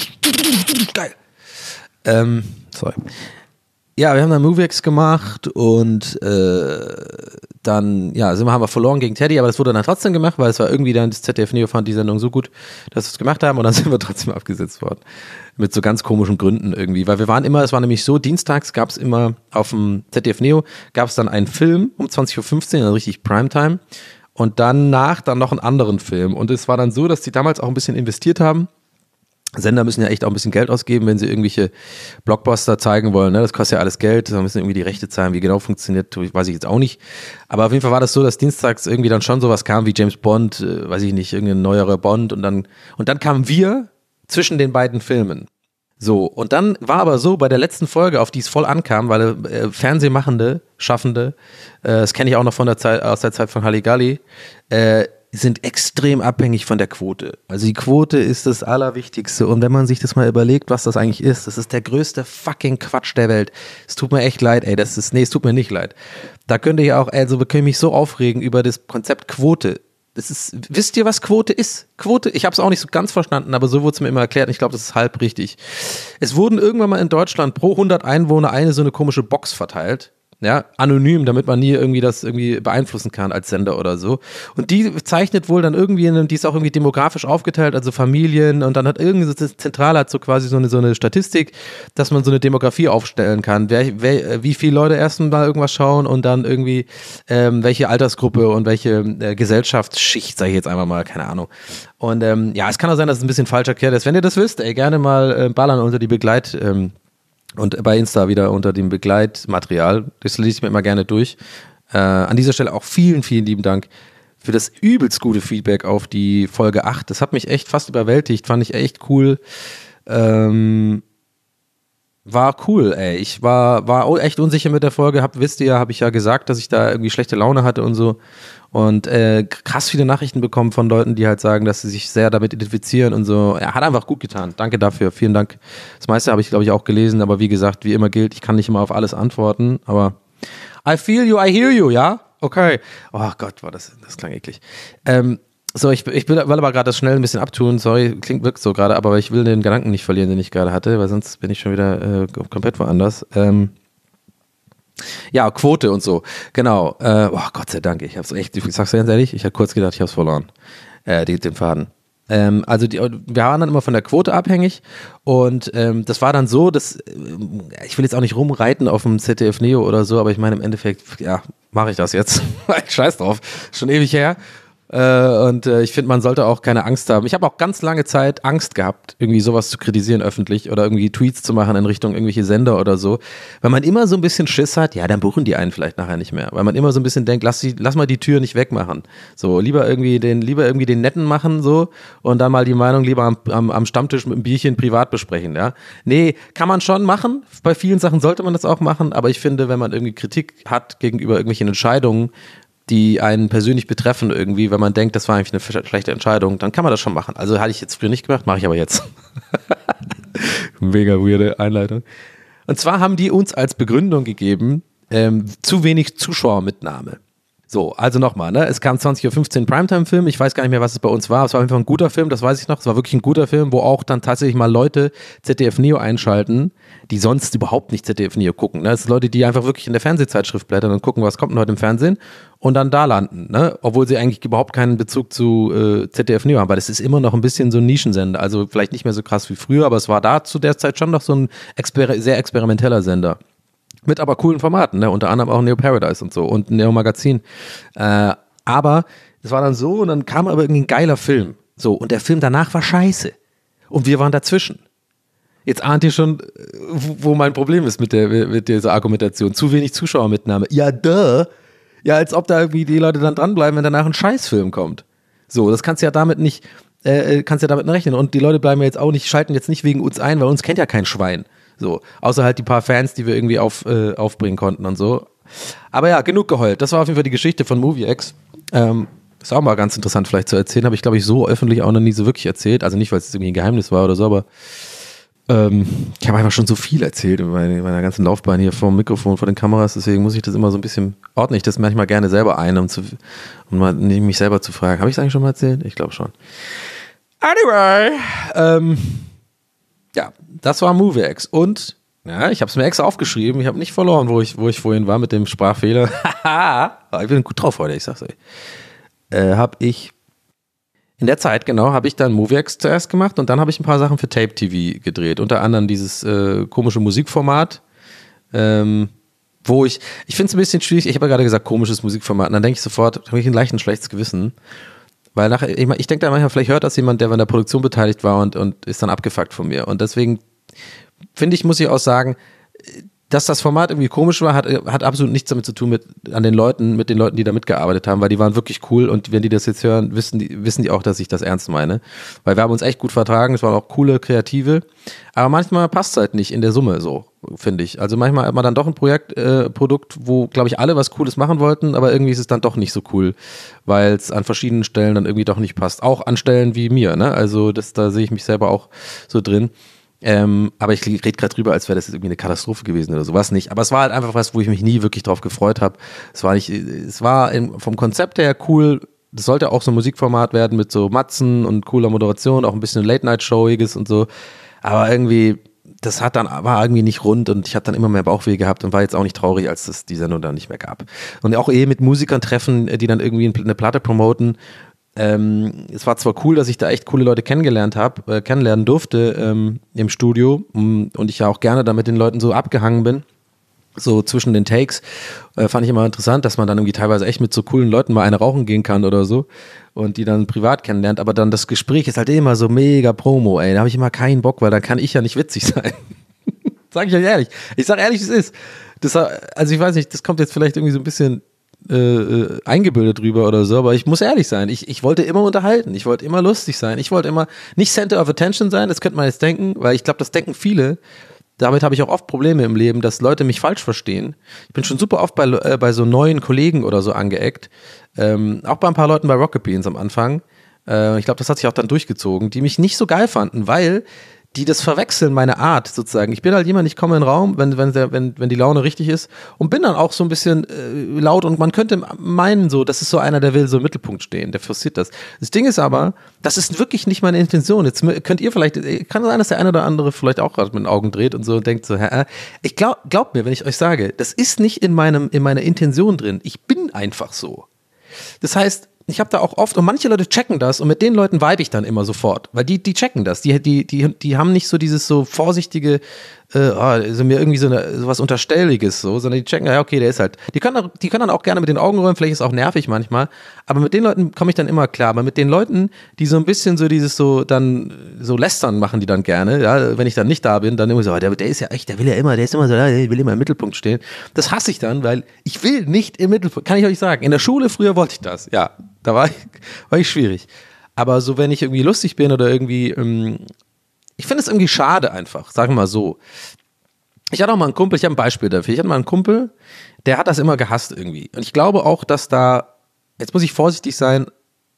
Geil. Ähm, sorry. Ja, wir haben dann MovieX gemacht und äh, dann, ja, sind wir, haben wir verloren gegen Teddy, aber das wurde dann trotzdem gemacht, weil es war irgendwie dann, das Z D F Neo fand die Sendung so gut, dass wir es gemacht haben und dann sind wir trotzdem abgesetzt worden. Mit so ganz komischen Gründen irgendwie, weil wir waren immer, es war nämlich so, dienstags gab es immer auf dem Z D F Neo, gab es dann einen Film um zwanzig Uhr fünfzehn, also richtig Primetime. Und danach dann noch einen anderen Film. Und es war dann so, dass die damals auch ein bisschen investiert haben. Sender müssen ja echt auch ein bisschen Geld ausgeben, wenn sie irgendwelche Blockbuster zeigen wollen. Ne? Das kostet ja alles Geld. Da müssen irgendwie die Rechte zahlen. Wie genau funktioniert, weiß ich jetzt auch nicht. Aber auf jeden Fall war das so, dass dienstags irgendwie dann schon sowas kam wie James Bond, äh, weiß ich nicht, irgendein neuerer Bond. Und dann, und dann kamen wir zwischen den beiden Filmen. So, und dann war aber so, bei der letzten Folge, auf die es voll ankam, weil äh, Fernsehmachende, Schaffende, äh, das kenne ich auch noch von der Zeit, aus der Zeit von Halligalli, äh, sind extrem abhängig von der Quote. Also die Quote ist das Allerwichtigste und wenn man sich das mal überlegt, was das eigentlich ist, das ist der größte fucking Quatsch der Welt. Es tut mir echt leid, ey, das ist, nee, es tut mir nicht leid. Da könnte ich auch, also wir können mich so aufregen über das Konzept Quote. Das ist, wisst ihr, was Quote ist? Quote, ich habe es auch nicht so ganz verstanden, aber so wurde es mir immer erklärt und ich glaube, das ist halb richtig. Es wurden irgendwann mal in Deutschland pro hundert Einwohner eine so eine komische Box verteilt. Ja, anonym, damit man nie irgendwie das irgendwie beeinflussen kann als Sender oder so. Und die zeichnet wohl dann irgendwie, in, die ist auch irgendwie demografisch aufgeteilt, also Familien und dann hat irgendwie das Zentrale hat so quasi so eine, so eine Statistik, dass man so eine Demografie aufstellen kann, wer, wer, wie viele Leute erst mal irgendwas schauen und dann irgendwie ähm, welche Altersgruppe und welche äh, Gesellschaftsschicht, sage ich jetzt einfach mal, keine Ahnung. Und ähm, ja, es kann auch sein, dass es ein bisschen falsch erklärt ist. Wenn ihr das wisst, ey, gerne mal äh, ballern unter die Begleit- ähm, und bei Insta wieder unter dem Begleitmaterial. Das lese ich mir immer gerne durch. Äh, an dieser Stelle auch vielen, vielen lieben Dank für das übelst gute Feedback auf die Folge acht. Das hat mich echt fast überwältigt. Fand ich echt cool. Ähm, war cool, ey. Ich war, war echt unsicher mit der Folge. Hab, wisst ihr ja, habe ich ja gesagt, dass ich da irgendwie schlechte Laune hatte und so. Und äh, krass viele Nachrichten bekommen von Leuten, die halt sagen, dass sie sich sehr damit identifizieren und so. Ja, hat einfach gut getan. Danke dafür. Vielen Dank. Das meiste habe ich, glaube ich, auch gelesen. Aber wie gesagt, wie immer gilt, ich kann nicht immer auf alles antworten. Aber I feel you, I hear you, ja? Okay. Oh Gott, war das, das klang eklig. Ähm, so, ich, ich will, will aber gerade das schnell ein bisschen abtun. Sorry, klingt wirkt so gerade, aber ich will den Gedanken nicht verlieren, den ich gerade hatte, weil sonst bin ich schon wieder äh, komplett woanders. Ähm, Ja, Quote und so, genau. Äh, oh, Gott sei Dank, ich hab's echt, ich sag's dir ganz ehrlich, ich hatte kurz gedacht, ich hab's verloren, äh, die, den Faden. Ähm, also die, wir waren dann immer von der Quote abhängig und ähm, das war dann so, dass, äh, ich will jetzt auch nicht rumreiten auf dem Z D F Neo oder so, aber ich meine im Endeffekt, ja, mache ich das jetzt. Scheiß drauf, schon ewig her. Äh, und äh, ich finde, man sollte auch keine Angst haben. Ich habe auch ganz lange Zeit Angst gehabt, irgendwie sowas zu kritisieren öffentlich oder irgendwie Tweets zu machen in Richtung irgendwelche Sender oder so, weil man immer so ein bisschen Schiss hat, ja, dann buchen die einen vielleicht nachher nicht mehr, weil man immer so ein bisschen denkt, lass, die, lass mal die Tür nicht wegmachen. So, lieber irgendwie den, lieber irgendwie den Netten machen so und dann mal die Meinung lieber am, am, am Stammtisch mit einem Bierchen privat besprechen, ja. Nee, kann man schon machen, bei vielen Sachen sollte man das auch machen, aber ich finde, wenn man irgendwie Kritik hat gegenüber irgendwelchen Entscheidungen, die einen persönlich betreffen irgendwie, wenn man denkt, das war eigentlich eine schlechte Entscheidung, dann kann man das schon machen. Also hatte ich jetzt früher nicht gemacht, mache ich aber jetzt. Mega weirde Einleitung. Und zwar haben die uns als Begründung gegeben, ähm, zu wenig Zuschauermitnahme. So, also nochmal, ne? Es kam zwanzig Uhr fünfzehn Primetime-Film, ich weiß gar nicht mehr, was es bei uns war, es war einfach ein guter Film, das weiß ich noch, es war wirklich ein guter Film, wo auch dann tatsächlich mal Leute Z D F Neo einschalten, die sonst überhaupt nicht Z D F Neo gucken, ne? Das sind Leute, die einfach wirklich in der Fernsehzeitschrift blättern und gucken, was kommt denn heute im Fernsehen und dann da landen, ne? Obwohl sie eigentlich überhaupt keinen Bezug zu äh, Z D F Neo haben, weil das ist immer noch ein bisschen so ein Nischensender, also vielleicht nicht mehr so krass wie früher, aber es war da zu der Zeit schon noch so ein exper- sehr experimenteller Sender. Mit aber coolen Formaten, ne? Unter anderem auch Neo Paradise und so und Neo Magazin. Äh, aber es war dann so und dann kam aber irgendwie ein geiler Film. So, und der Film danach war scheiße. Und wir waren dazwischen. Jetzt ahnt ihr schon, wo, wo mein Problem ist mit, der, mit dieser Argumentation. Zu wenig Zuschauermitnahme. Ja, duh. Ja, als ob da irgendwie die Leute dann dranbleiben, wenn danach ein Scheißfilm kommt. So, das kannst du ja damit nicht äh, kannst ja damit rechnen. Und die Leute bleiben ja jetzt auch nicht, schalten jetzt nicht wegen uns ein, weil uns kennt ja kein Schwein. So, außer halt die paar Fans, die wir irgendwie auf, äh, aufbringen konnten und so. Aber ja, genug geheult. Das war auf jeden Fall die Geschichte von MovieX. Ähm, ist auch mal ganz interessant vielleicht zu erzählen. Habe ich, glaube ich, so öffentlich auch noch nie so wirklich erzählt. Also nicht, weil es irgendwie ein Geheimnis war oder so, aber ähm, ich habe einfach schon so viel erzählt in meiner, meiner ganzen Laufbahn hier vor dem Mikrofon, vor den Kameras. Deswegen muss ich das immer so ein bisschen, ordne ich das manchmal gerne selber ein, um, zu, um mal mich selber zu fragen. Habe ich es eigentlich schon mal erzählt? Ich glaube schon. Anyway, ähm, ja, das war MovieX. Und ja, ich habe es mir extra aufgeschrieben. Ich habe nicht verloren, wo ich, wo ich vorhin war mit dem Sprachfehler. Ich bin gut drauf heute, ich sag's euch. Äh, habe ich in der Zeit, genau, habe ich dann MovieX zuerst gemacht und dann habe ich ein paar Sachen für Tape T V gedreht. Unter anderem dieses äh, komische Musikformat, ähm, wo ich, ich finde es ein bisschen schwierig, ich habe ja gerade gesagt, komisches Musikformat, und dann denke ich sofort, habe ich ein leicht ein schlechtes Gewissen. Weil nachher, ich, ich denke da manchmal, vielleicht hört das jemand, der an der Produktion beteiligt war und, und ist dann abgefuckt von mir. Und deswegen finde ich, muss ich auch sagen, dass das Format irgendwie komisch war, hat, hat absolut nichts damit zu tun mit an den Leuten, mit den Leuten, die da mitgearbeitet haben, weil die waren wirklich cool und wenn die das jetzt hören, wissen die, wissen die auch, dass ich das ernst meine. Weil wir haben uns echt gut vertragen, es waren auch coole Kreative, aber manchmal passt es halt nicht in der Summe so, finde ich. Also manchmal hat man dann doch ein Projekt, äh, Produkt, wo, glaube ich, alle was Cooles machen wollten, aber irgendwie ist es dann doch nicht so cool, weil es an verschiedenen Stellen dann irgendwie doch nicht passt. Auch an Stellen wie mir, ne? Also das, da sehe ich mich selber auch so drin. Ähm, aber ich rede gerade drüber, als wäre das jetzt irgendwie eine Katastrophe gewesen oder sowas nicht. Aber es war halt einfach was, wo ich mich nie wirklich drauf gefreut habe. Es war nicht, es war im, vom Konzept her cool. Das sollte auch so ein Musikformat werden mit so Matzen und cooler Moderation, auch ein bisschen Late-Night-Showiges und so. Aber irgendwie, das hat dann, war irgendwie nicht rund und ich hatte dann immer mehr Bauchweh gehabt und war jetzt auch nicht traurig, als es die Sendung dann nicht mehr gab. Und auch eh mit Musikern treffen, die dann irgendwie eine Platte promoten. Ähm, es war zwar cool, dass ich da echt coole Leute kennengelernt habe, äh, kennenlernen durfte ähm, im Studio um, und ich ja auch gerne da mit den Leuten so abgehangen bin, so zwischen den Takes, äh, fand ich immer interessant, dass man dann irgendwie teilweise echt mit so coolen Leuten mal eine rauchen gehen kann oder so und die dann privat kennenlernt, aber dann das Gespräch ist halt immer so mega Promo, ey, da habe ich immer keinen Bock, weil dann kann ich ja nicht witzig sein. Sag ich euch ehrlich. Ich sag ehrlich, wie es ist. Das, also ich weiß nicht, das kommt jetzt vielleicht irgendwie so ein bisschen Äh, eingebildet drüber oder so, aber ich muss ehrlich sein, ich, ich wollte immer unterhalten, ich wollte immer lustig sein, ich wollte immer nicht Center of Attention sein, das könnte man jetzt denken, weil ich glaube, das denken viele, damit habe ich auch oft Probleme im Leben, dass Leute mich falsch verstehen. Ich bin schon super oft bei, äh, bei so neuen Kollegen oder so angeeckt, ähm, auch bei ein paar Leuten bei Rocket Beans am Anfang, äh, ich glaube, das hat sich auch dann durchgezogen, die mich nicht so geil fanden, weil die das verwechseln, meine Art sozusagen. Ich bin halt jemand, ich komme in den Raum, wenn, wenn, der, wenn, wenn die Laune richtig ist und bin dann auch so ein bisschen äh, laut und man könnte meinen so, das ist so einer, der will so im Mittelpunkt stehen, der forciert das. Das Ding ist aber, das ist wirklich nicht meine Intention. Jetzt könnt ihr vielleicht, kann sein, dass der eine oder andere vielleicht auch gerade mit den Augen dreht und so und denkt so, hä, ich glaub, glaubt mir, wenn ich euch sage, das ist nicht in meinem, in meiner Intention drin. Ich bin einfach so. Das heißt, ich habe da auch oft, und manche Leute checken das und mit den Leuten vibe ich dann immer sofort, weil die, die checken das, die, die, die, die haben nicht so dieses so vorsichtige, äh, oh, also mir irgendwie so, eine, so was Unterstelliges so, sondern die checken, ja okay, der ist halt, die können, die können dann auch gerne mit den Augen rollen, vielleicht ist es auch nervig manchmal, aber mit den Leuten komme ich dann immer klar, aber mit den Leuten, die so ein bisschen so dieses so dann, so lästern machen die dann gerne, ja, wenn ich dann nicht da bin, dann immer so, der, der ist ja echt, der will ja immer, der ist immer so, der will immer im Mittelpunkt stehen, das hasse ich dann, weil ich will nicht im Mittelpunkt, kann ich euch sagen, in der Schule früher wollte ich das, ja, da war ich, war ich schwierig. Aber so, wenn ich irgendwie lustig bin oder irgendwie, ähm, ich finde es irgendwie schade einfach, sagen wir mal so. Ich hatte auch mal einen Kumpel, ich habe ein Beispiel dafür, ich hatte mal einen Kumpel, der hat das immer gehasst irgendwie. Und ich glaube auch, dass da, jetzt muss ich vorsichtig sein,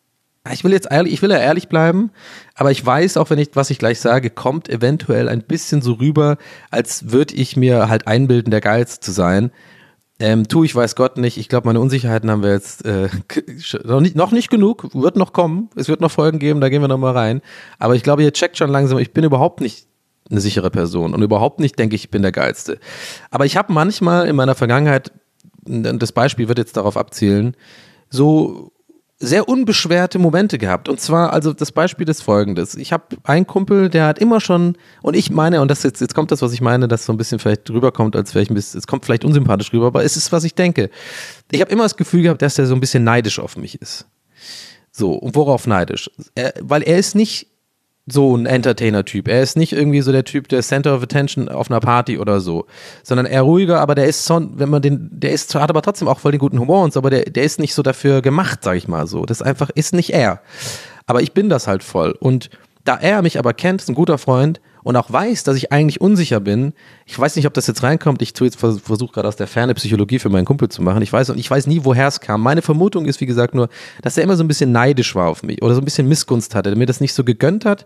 ich will jetzt ehrlich, ich will ja ehrlich bleiben, aber ich weiß auch, wenn ich, was ich gleich sage, kommt eventuell ein bisschen so rüber, als würde ich mir halt einbilden, der Geilste zu sein. Ähm, tu ich weiß Gott nicht. Ich glaube, meine Unsicherheiten haben wir jetzt äh, noch, nicht, noch nicht genug. Wird noch kommen. Es wird noch Folgen geben, da gehen wir noch mal rein. Aber ich glaube, ihr checkt schon langsam, ich bin überhaupt nicht eine sichere Person und überhaupt nicht denke ich, ich bin der Geilste. Aber ich habe manchmal in meiner Vergangenheit, das Beispiel wird jetzt darauf abzielen, so sehr unbeschwerte Momente gehabt. Und zwar, also das Beispiel ist folgendes. Ich habe einen Kumpel, der hat immer schon, und ich meine, und das jetzt, jetzt kommt das, was ich meine, dass so ein bisschen vielleicht rüberkommt, als wäre ich ein bisschen, es kommt vielleicht unsympathisch rüber, aber es ist, was ich denke. Ich habe immer das Gefühl gehabt, dass der so ein bisschen neidisch auf mich ist. So, und worauf neidisch? Er, weil er ist nicht so ein Entertainer-Typ. Er ist nicht irgendwie so der Typ, der Center of Attention auf einer Party oder so, sondern eher ruhiger, aber der ist so, wenn man den, der ist, hat aber trotzdem auch voll den guten Humor und so, aber der, der ist nicht so dafür gemacht, sag ich mal so. Das einfach ist nicht er. Aber ich bin das halt voll. Und da er mich aber kennt, ist ein guter Freund und auch weiß, dass ich eigentlich unsicher bin, ich weiß nicht, ob das jetzt reinkommt, ich tue jetzt versuche gerade aus der Ferne Psychologie für meinen Kumpel zu machen, ich weiß und ich weiß nie, woher es kam. Meine Vermutung ist, wie gesagt, nur, dass er immer so ein bisschen neidisch war auf mich oder so ein bisschen Missgunst hatte, der mir das nicht so gegönnt hat.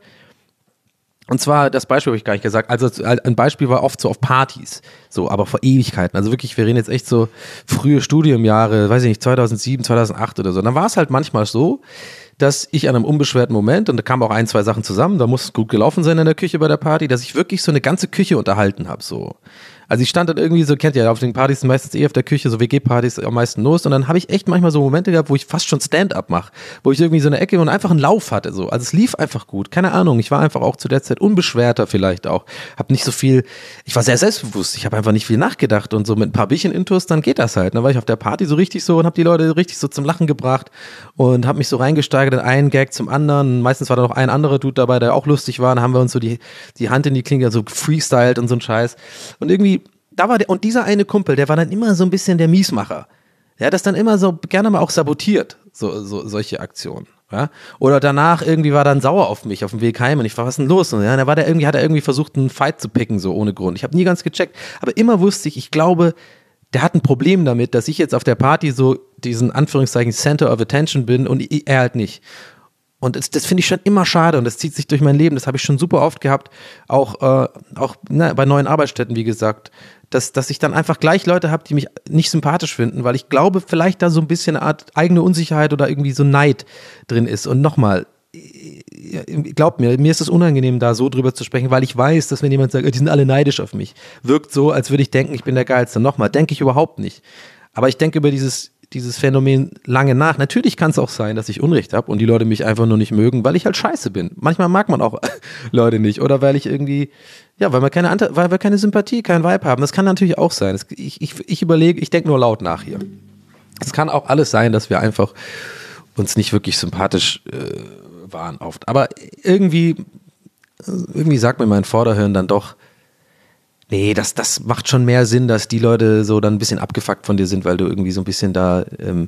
Und zwar, das Beispiel habe ich gar nicht gesagt, also ein Beispiel war oft so auf Partys, so, aber vor Ewigkeiten, also wirklich, wir reden jetzt echt so frühe Studiumjahre, weiß ich nicht, zweitausendsieben, zweitausendacht oder so, dann war es halt manchmal so, dass ich an einem unbeschwerten Moment, und da kamen auch ein, zwei Sachen zusammen, da muss es gut gelaufen sein in der Küche bei der Party, dass ich wirklich so eine ganze Küche unterhalten habe, so. Also ich stand dann irgendwie so, kennt ihr, auf den Partys meistens eh auf der Küche, so W G-Partys am meisten los und dann habe ich echt manchmal so Momente gehabt, wo ich fast schon Stand-up mache, wo ich irgendwie so eine Ecke und einfach einen Lauf hatte, so. Also es lief einfach gut, keine Ahnung, ich war einfach auch zu der Zeit unbeschwerter vielleicht auch, habe nicht so viel, ich war sehr selbstbewusst, ich habe einfach nicht viel nachgedacht und so mit ein paar Bierchen Intus, dann geht das halt. Dann war ich auf der Party so richtig so und habe die Leute richtig so zum Lachen gebracht und habe mich so reingesteigert in einen Gag zum anderen, meistens war da noch ein anderer Dude dabei, der auch lustig war, dann haben wir uns so die, die Hand in die Klinge so freestylt und so ein Scheiß und irgendwie da war der, und dieser eine Kumpel, der war dann immer so ein bisschen der Miesmacher. Der hat das dann immer so gerne mal auch sabotiert, so, so solche Aktionen. Ja? Oder danach irgendwie war er dann sauer auf mich auf dem Weg heim und ich war, was ist denn los? Und ja, da war der irgendwie, hat er irgendwie versucht, einen Fight zu picken, so ohne Grund. Ich habe nie ganz gecheckt, aber immer wusste ich, ich glaube, der hat ein Problem damit, dass ich jetzt auf der Party so diesen Anführungszeichen Center of Attention bin und er halt nicht. Und das, das finde ich schon immer schade und das zieht sich durch mein Leben. Das habe ich schon super oft gehabt, auch, äh, auch na, bei neuen Arbeitsstätten, wie gesagt, dass, dass ich dann einfach gleich Leute habe, die mich nicht sympathisch finden, weil ich glaube, vielleicht da so ein bisschen eine Art eigene Unsicherheit oder irgendwie so Neid drin ist. Und nochmal, glaubt mir, mir ist es unangenehm, da so drüber zu sprechen, weil ich weiß, dass wenn jemand sagt, die sind alle neidisch auf mich, wirkt so, als würde ich denken, ich bin der Geilste. Nochmal, denke ich überhaupt nicht. Aber ich denke über dieses dieses Phänomen lange nach. Natürlich kann es auch sein, dass ich Unrecht habe und die Leute mich einfach nur nicht mögen, weil ich halt scheiße bin. Manchmal mag man auch Leute nicht oder weil ich irgendwie, ja, weil wir keine, Ante- weil wir keine Sympathie, kein Vibe haben. Das kann natürlich auch sein. Das, ich, ich, ich überlege, ich denke nur laut nach hier. Es kann auch alles sein, dass wir einfach uns nicht wirklich sympathisch äh, waren oft. Aber irgendwie, irgendwie sagt mir mein Vorderhirn dann doch, nee, das, das macht schon mehr Sinn, dass die Leute so dann ein bisschen abgefuckt von dir sind, weil du irgendwie so ein bisschen da, ähm,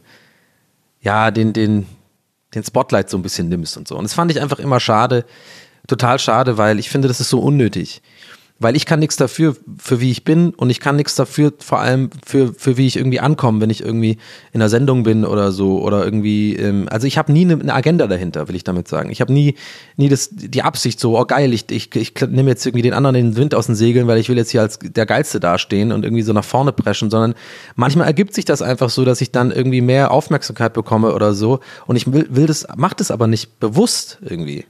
ja, den, den, den Spotlight so ein bisschen nimmst und so. Und das fand ich einfach immer schade, total schade, weil ich finde, das ist so unnötig. Weil ich kann nichts dafür, für wie ich bin und ich kann nichts dafür, vor allem für, für wie ich irgendwie ankomme, wenn ich irgendwie in einer Sendung bin oder so oder irgendwie, ähm, also ich habe nie eine, eine Agenda dahinter, will ich damit sagen. Ich habe nie, nie das, die Absicht so, oh geil, ich, ich, ich nehme jetzt irgendwie den anderen den Wind aus den Segeln, weil ich will jetzt hier als der Geilste dastehen und irgendwie so nach vorne preschen, sondern manchmal ergibt sich das einfach so, dass ich dann irgendwie mehr Aufmerksamkeit bekomme oder so und ich will, will das, mach das aber nicht bewusst irgendwie.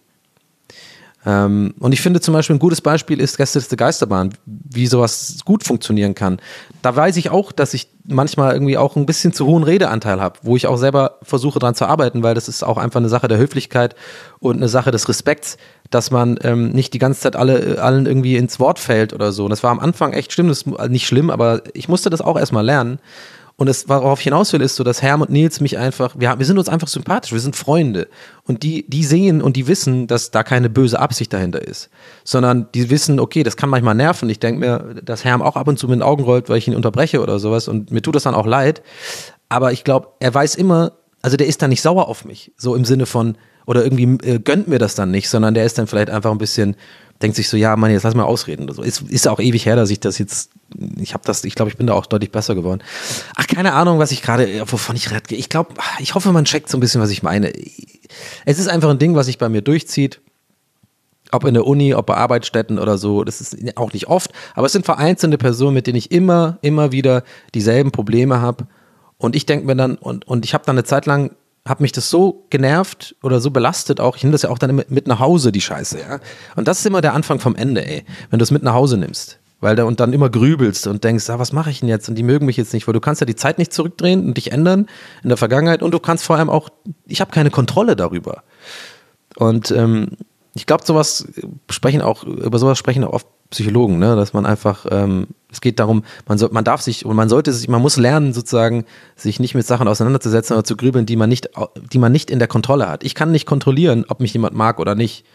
Ähm, und ich finde zum Beispiel ein gutes Beispiel ist Gästeliste Geisterbahn, wie sowas gut funktionieren kann. Da weiß ich auch, dass ich manchmal irgendwie auch ein bisschen zu hohen Redeanteil habe, wo ich auch selber versuche dran zu arbeiten, weil das ist auch einfach eine Sache der Höflichkeit und eine Sache des Respekts, dass man ähm, nicht die ganze Zeit alle, allen irgendwie ins Wort fällt oder so. Und das war am Anfang echt schlimm, das ist nicht schlimm, aber ich musste das auch erstmal lernen. Und das, worauf ich hinaus will, ist so, dass Herm und Nils mich einfach, wir, wir sind uns einfach sympathisch, wir sind Freunde. Und die, die sehen und die wissen, dass da keine böse Absicht dahinter ist. Sondern die wissen, okay, das kann manchmal nerven. Ich denke mir, dass Herm auch ab und zu mit den Augen rollt, weil ich ihn unterbreche oder sowas. Und mir tut das dann auch leid. Aber ich glaube, er weiß immer, also der ist dann nicht sauer auf mich. So im Sinne von, oder irgendwie äh, gönnt mir das dann nicht, sondern der ist dann vielleicht einfach ein bisschen, denkt sich so, ja, Mann, jetzt lass mal ausreden oder so. Ist, ist auch ewig her, dass ich das jetzt, ich habe das, ich glaube, ich bin da auch deutlich besser geworden. Ach, keine Ahnung, was ich gerade, wovon ich rede. Ich glaube, ich hoffe, man checkt so ein bisschen, was ich meine. Es ist einfach ein Ding, was sich bei mir durchzieht. Ob in der Uni, ob bei Arbeitsstätten oder so, das ist auch nicht oft, aber es sind vereinzelte Personen, mit denen ich immer, immer wieder dieselben Probleme habe. Und ich denke mir dann, und, und ich habe dann eine Zeit lang, habe mich das so genervt oder so belastet auch, ich nehme das ja auch dann mit nach Hause, die Scheiße, ja. Und das ist immer der Anfang vom Ende, ey, wenn du es mit nach Hause nimmst. Weil da und dann immer grübelst und denkst, ah, was mache ich denn jetzt? Und die mögen mich jetzt nicht, weil du kannst ja die Zeit nicht zurückdrehen und dich ändern in der Vergangenheit und du kannst vor allem auch, ich habe keine Kontrolle darüber. Und ähm, ich glaube, sowas sprechen auch, über sowas sprechen auch oft Psychologen, ne? Dass man einfach, ähm, es geht darum, man soll, man darf sich und man sollte sich, man muss lernen sozusagen, sich nicht mit Sachen auseinanderzusetzen oder zu grübeln, die man nicht, die man nicht in der Kontrolle hat. Ich kann nicht kontrollieren, ob mich jemand mag oder nicht.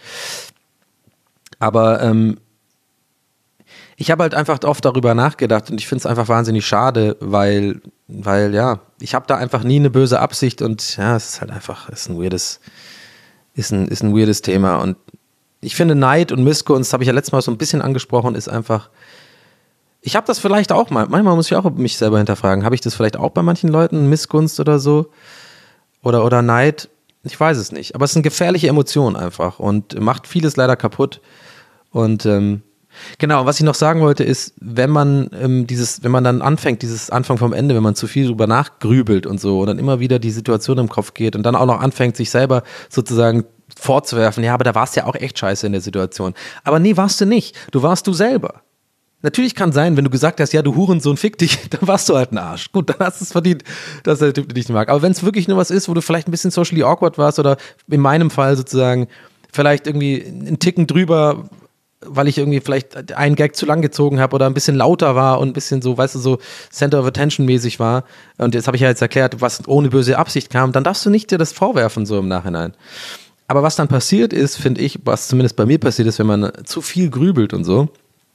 Aber ähm, ich habe halt einfach oft darüber nachgedacht und ich finde es einfach wahnsinnig schade, weil, weil ja, ich habe da einfach nie eine böse Absicht und ja, es ist halt einfach, es ist ein weirdes, ist ein, ist ein weirdes Thema. Und ich finde, Neid und Missgunst, habe ich ja letztes Mal so ein bisschen angesprochen, ist einfach, ich habe das vielleicht auch mal, manchmal muss ich auch mich selber hinterfragen, habe ich das vielleicht auch bei manchen Leuten, Missgunst oder so? Oder, oder Neid? Ich weiß es nicht. Aber es ist eine gefährliche Emotion einfach und macht vieles leider kaputt. Und ähm, genau, was ich noch sagen wollte ist, wenn man ähm, dieses, wenn man dann anfängt, dieses Anfang vom Ende, wenn man zu viel drüber nachgrübelt und so und dann immer wieder die Situation im Kopf geht und dann auch noch anfängt, sich selber sozusagen vorzuwerfen, ja, aber da warst du ja auch echt scheiße in der Situation. Aber nee, warst du nicht. Du warst du selber. Natürlich kann sein, wenn du gesagt hast, ja, du Hurensohn, fick dich, dann warst du halt ein Arsch. Gut, dann hast du es verdient, dass der Typ dich nicht mag. Aber wenn es wirklich nur was ist, wo du vielleicht ein bisschen socially awkward warst oder in meinem Fall sozusagen vielleicht irgendwie einen Ticken drüber, weil ich irgendwie vielleicht einen Gag zu lang gezogen habe oder ein bisschen lauter war und ein bisschen so, weißt du, so Center of Attention mäßig war. Und jetzt habe ich ja jetzt erklärt, was ohne böse Absicht kam, dann darfst du nicht dir das vorwerfen so im Nachhinein. Aber was dann passiert ist, finde ich, was zumindest bei mir passiert ist, wenn man zu viel grübelt und so,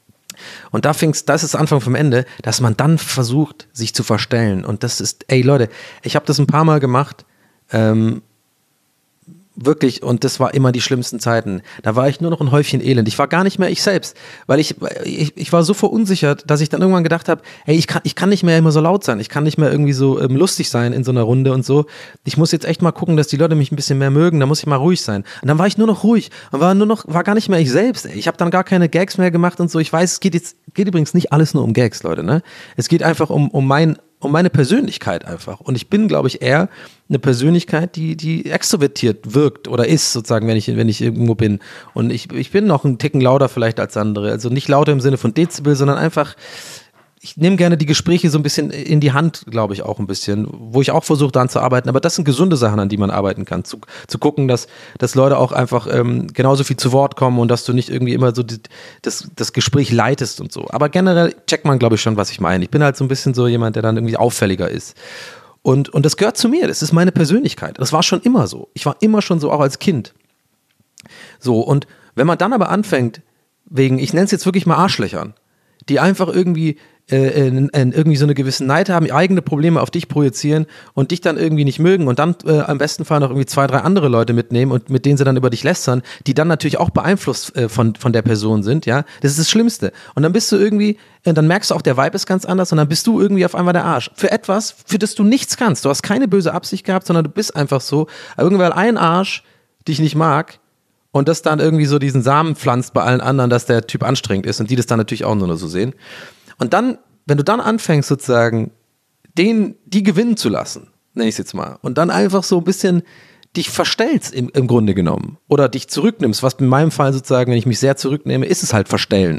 und da fing's, das ist Anfang vom Ende, dass man dann versucht, sich zu verstellen. Und das ist, ey Leute, ich habe das ein paar Mal gemacht, ähm, wirklich, und das war immer die schlimmsten Zeiten. Da war ich nur noch ein Häufchen Elend. Ich war gar nicht mehr ich selbst, weil ich, ich, ich war so verunsichert, dass ich dann irgendwann gedacht habe, ey, ich kann, ich kann nicht mehr immer so laut sein. Ich kann nicht mehr irgendwie so ähm, lustig sein in so einer Runde und so. Ich muss jetzt echt mal gucken, dass die Leute mich ein bisschen mehr mögen. Da muss ich mal ruhig sein. Und dann war ich nur noch ruhig und war nur noch, war gar nicht mehr ich selbst. Ey. Ich habe dann gar keine Gags mehr gemacht und so. Ich weiß, es geht jetzt, geht übrigens nicht alles nur um Gags, Leute, ne? Es geht einfach um, um mein um meine Persönlichkeit einfach. Und ich bin, glaube ich, eher eine Persönlichkeit, die, die extrovertiert wirkt oder ist, sozusagen, wenn ich, wenn ich irgendwo bin. Und ich, ich bin noch einen Ticken lauter vielleicht als andere. Also nicht lauter im Sinne von Dezibel, sondern einfach, ich nehme gerne die Gespräche so ein bisschen in die Hand, glaube ich, auch ein bisschen, wo ich auch versuche, daran zu arbeiten. Aber das sind gesunde Sachen, an die man arbeiten kann. Zu, zu gucken, dass, dass Leute auch einfach ähm, genauso viel zu Wort kommen und dass du nicht irgendwie immer so die, das, das Gespräch leitest und so. Aber generell checkt man, glaube ich, schon, was ich meine. Ich bin halt so ein bisschen so jemand, der dann irgendwie auffälliger ist. Und, und das gehört zu mir. Das ist meine Persönlichkeit. Das war schon immer so. Ich war immer schon so, auch als Kind. So, und wenn man dann aber anfängt, wegen, ich nenne es jetzt wirklich mal Arschlöchern, die einfach irgendwie Äh, in, in irgendwie so eine gewisse Neid haben, eigene Probleme auf dich projizieren und dich dann irgendwie nicht mögen und dann äh, am besten Fall noch irgendwie zwei, drei andere Leute mitnehmen und mit denen sie dann über dich lästern, die dann natürlich auch beeinflusst äh, von, von der Person sind, ja, das ist das Schlimmste. Und dann bist du irgendwie, äh, dann merkst du auch, der Vibe ist ganz anders und dann bist du irgendwie auf einmal der Arsch. Für etwas, für das du nichts kannst. Du hast keine böse Absicht gehabt, sondern du bist einfach so, irgendwann ein Arsch dich nicht mag und das dann irgendwie so diesen Samen pflanzt bei allen anderen, dass der Typ anstrengend ist und die das dann natürlich auch nur noch so sehen. Und dann, wenn du dann anfängst sozusagen, den, die gewinnen zu lassen, nenne ich es jetzt mal, und dann einfach so ein bisschen dich verstellst im, im Grunde genommen oder dich zurücknimmst, was in meinem Fall sozusagen, wenn ich mich sehr zurücknehme, ist es halt verstellen.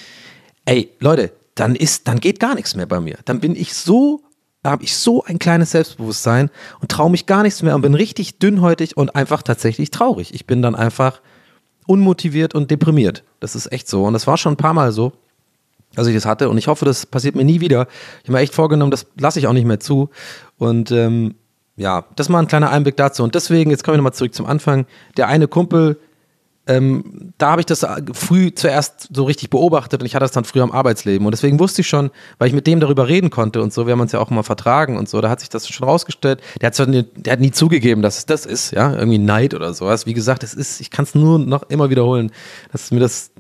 Ey, Leute, dann ist, dann geht gar nichts mehr bei mir. Dann bin ich so, da habe ich so ein kleines Selbstbewusstsein und traue mich gar nichts mehr und bin richtig dünnhäutig und einfach tatsächlich traurig. Ich bin dann einfach unmotiviert und deprimiert. Das ist echt so und das war schon ein paar Mal so, dass ich das hatte und ich hoffe, das passiert mir nie wieder. Ich habe mir echt vorgenommen, das lasse ich auch nicht mehr zu und ähm, ja, das mal ein kleiner Einblick dazu und deswegen, jetzt komme ich nochmal zurück zum Anfang, der eine Kumpel, ähm, da habe ich das früh zuerst so richtig beobachtet und ich hatte das dann früher im Arbeitsleben und deswegen wusste ich schon, weil ich mit dem darüber reden konnte und so, wir haben uns ja auch mal vertragen und so, da hat sich das schon rausgestellt, der hat, zwar nie, der hat nie zugegeben, dass es das ist, ja, irgendwie Neid oder sowas, wie gesagt, es ist, ich kann es nur noch immer wiederholen, dass mir das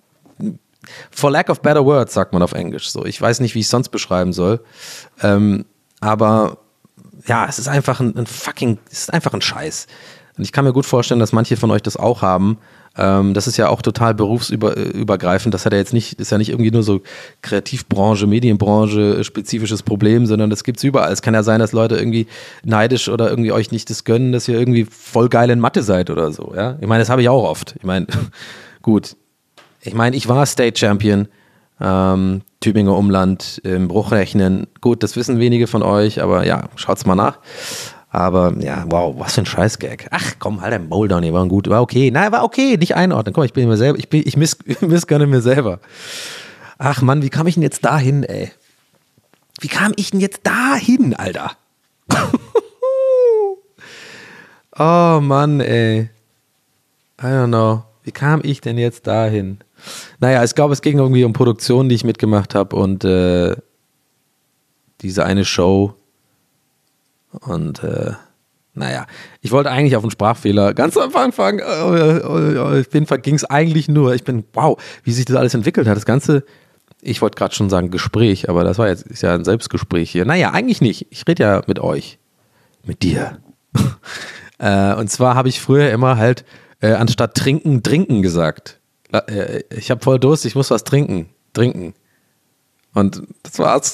for lack of better words, sagt man auf Englisch. So, ich weiß nicht, wie ich es sonst beschreiben soll. Ähm, aber ja, es ist einfach ein, ein fucking, es ist einfach ein Scheiß. Und ich kann mir gut vorstellen, dass manche von euch das auch haben. Ähm, das ist ja auch total berufsübergreifend. Das hat ja jetzt nicht, ist ja nicht irgendwie nur so Kreativbranche, Medienbranche spezifisches Problem, sondern das gibt's überall. Es kann ja sein, dass Leute irgendwie neidisch oder irgendwie euch nicht das gönnen, dass ihr irgendwie voll geil in Mathe seid oder so. Ja, ich meine, das habe ich auch oft. Ich meine, gut. Ich meine, ich war State Champion, ähm, Tübinger Umland, im Bruchrechnen. Gut, das wissen wenige von euch, aber ja, schaut's mal nach. Aber ja, wow, was für ein Scheiß-Gag. Ach komm, halt dein Maul down, war gut, war okay. Nein, war okay, nicht einordnen. Komm, ich bin mir selber, ich, bin, ich miss, missgönne mir selber. Ach Mann, wie kam ich denn jetzt dahin, ey? Wie kam ich denn jetzt dahin, Alter? Oh Mann, ey. I don't know. Wie kam ich denn jetzt dahin? Naja, ich glaube, es ging irgendwie um Produktionen, die ich mitgemacht habe und äh, diese eine Show und äh, Naja, ich wollte eigentlich auf einen Sprachfehler ganz am Anfang fangen. Auf jeden Fall ging es eigentlich nur, ich bin, wow, wie sich das alles entwickelt hat. Das Ganze, ich wollte gerade schon sagen Gespräch, aber das war jetzt ist ja ein Selbstgespräch hier. Naja, eigentlich nicht. Ich rede ja mit euch. Mit dir. äh, und zwar habe ich früher immer halt äh, anstatt trinken, trinken gesagt. Äh, ich habe voll Durst, ich muss was trinken. Trinken. Und das war's.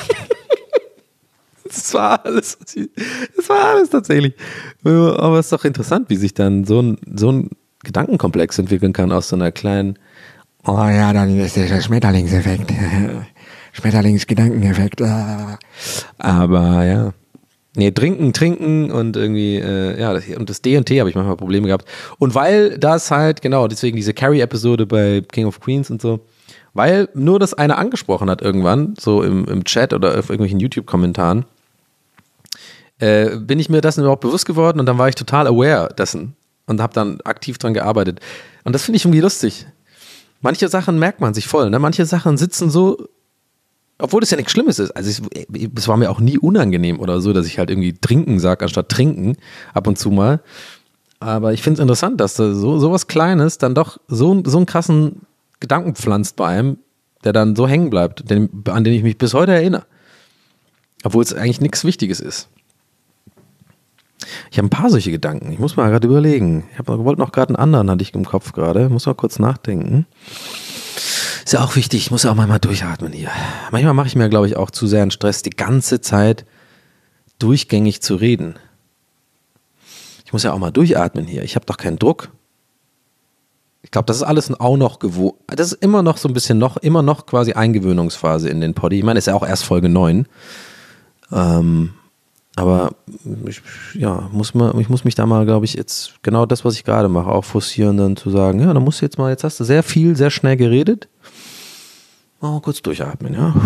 Das war alles. Das war alles tatsächlich. Aber es ist doch interessant, wie sich dann so ein, so ein Gedankenkomplex entwickeln kann aus so einer kleinen. Oh ja, dann ist der Schmetterlingseffekt. Schmetterlingsgedankeneffekt. Aber ja. Nee, trinken, trinken und irgendwie, äh, ja, das, und das D und T habe ich manchmal Probleme gehabt. Und weil das halt, genau, deswegen diese Carrie-Episode bei King of Queens und so, weil nur das einer angesprochen hat irgendwann, so im, im Chat oder auf irgendwelchen YouTube-Kommentaren, äh, bin ich mir dessen überhaupt bewusst geworden und dann war ich total aware dessen und habe dann aktiv dran gearbeitet. Und das finde ich irgendwie lustig. Manche Sachen merkt man sich voll, ne? Manche Sachen sitzen so, obwohl das ja nichts Schlimmes ist. Also ich, es war mir auch nie unangenehm oder so, dass ich halt irgendwie trinken sage, anstatt trinken, ab und zu mal. Aber ich finde es interessant, dass da so, so was Kleines dann doch so, so einen krassen Gedanken pflanzt bei einem, der dann so hängen bleibt, den, an den ich mich bis heute erinnere. Obwohl es eigentlich nichts Wichtiges ist. Ich habe ein paar solche Gedanken. Ich muss mal gerade überlegen. Ich wollte noch gerade einen anderen, hatte ich im Kopf gerade. Muss mal kurz nachdenken. Ist ja auch wichtig. Ich muss ja auch manchmal durchatmen hier. Manchmal mache ich mir, glaube ich, auch zu sehr einen Stress, die ganze Zeit durchgängig zu reden. Ich muss ja auch mal durchatmen hier. Ich habe doch keinen Druck. Ich glaube, das ist alles auch noch gewohnt. Das ist immer noch so ein bisschen noch, immer noch quasi Eingewöhnungsphase in den Poddy. Ich meine, ist ja auch erst Folge neun. Ähm, aber ich, ja, muss man, ich muss mich da mal, glaube ich, jetzt genau das, was ich gerade mache, auch forcieren, dann zu sagen, ja, dann musst du jetzt mal, jetzt hast du sehr viel, sehr schnell geredet. Mal kurz durchatmen, ja.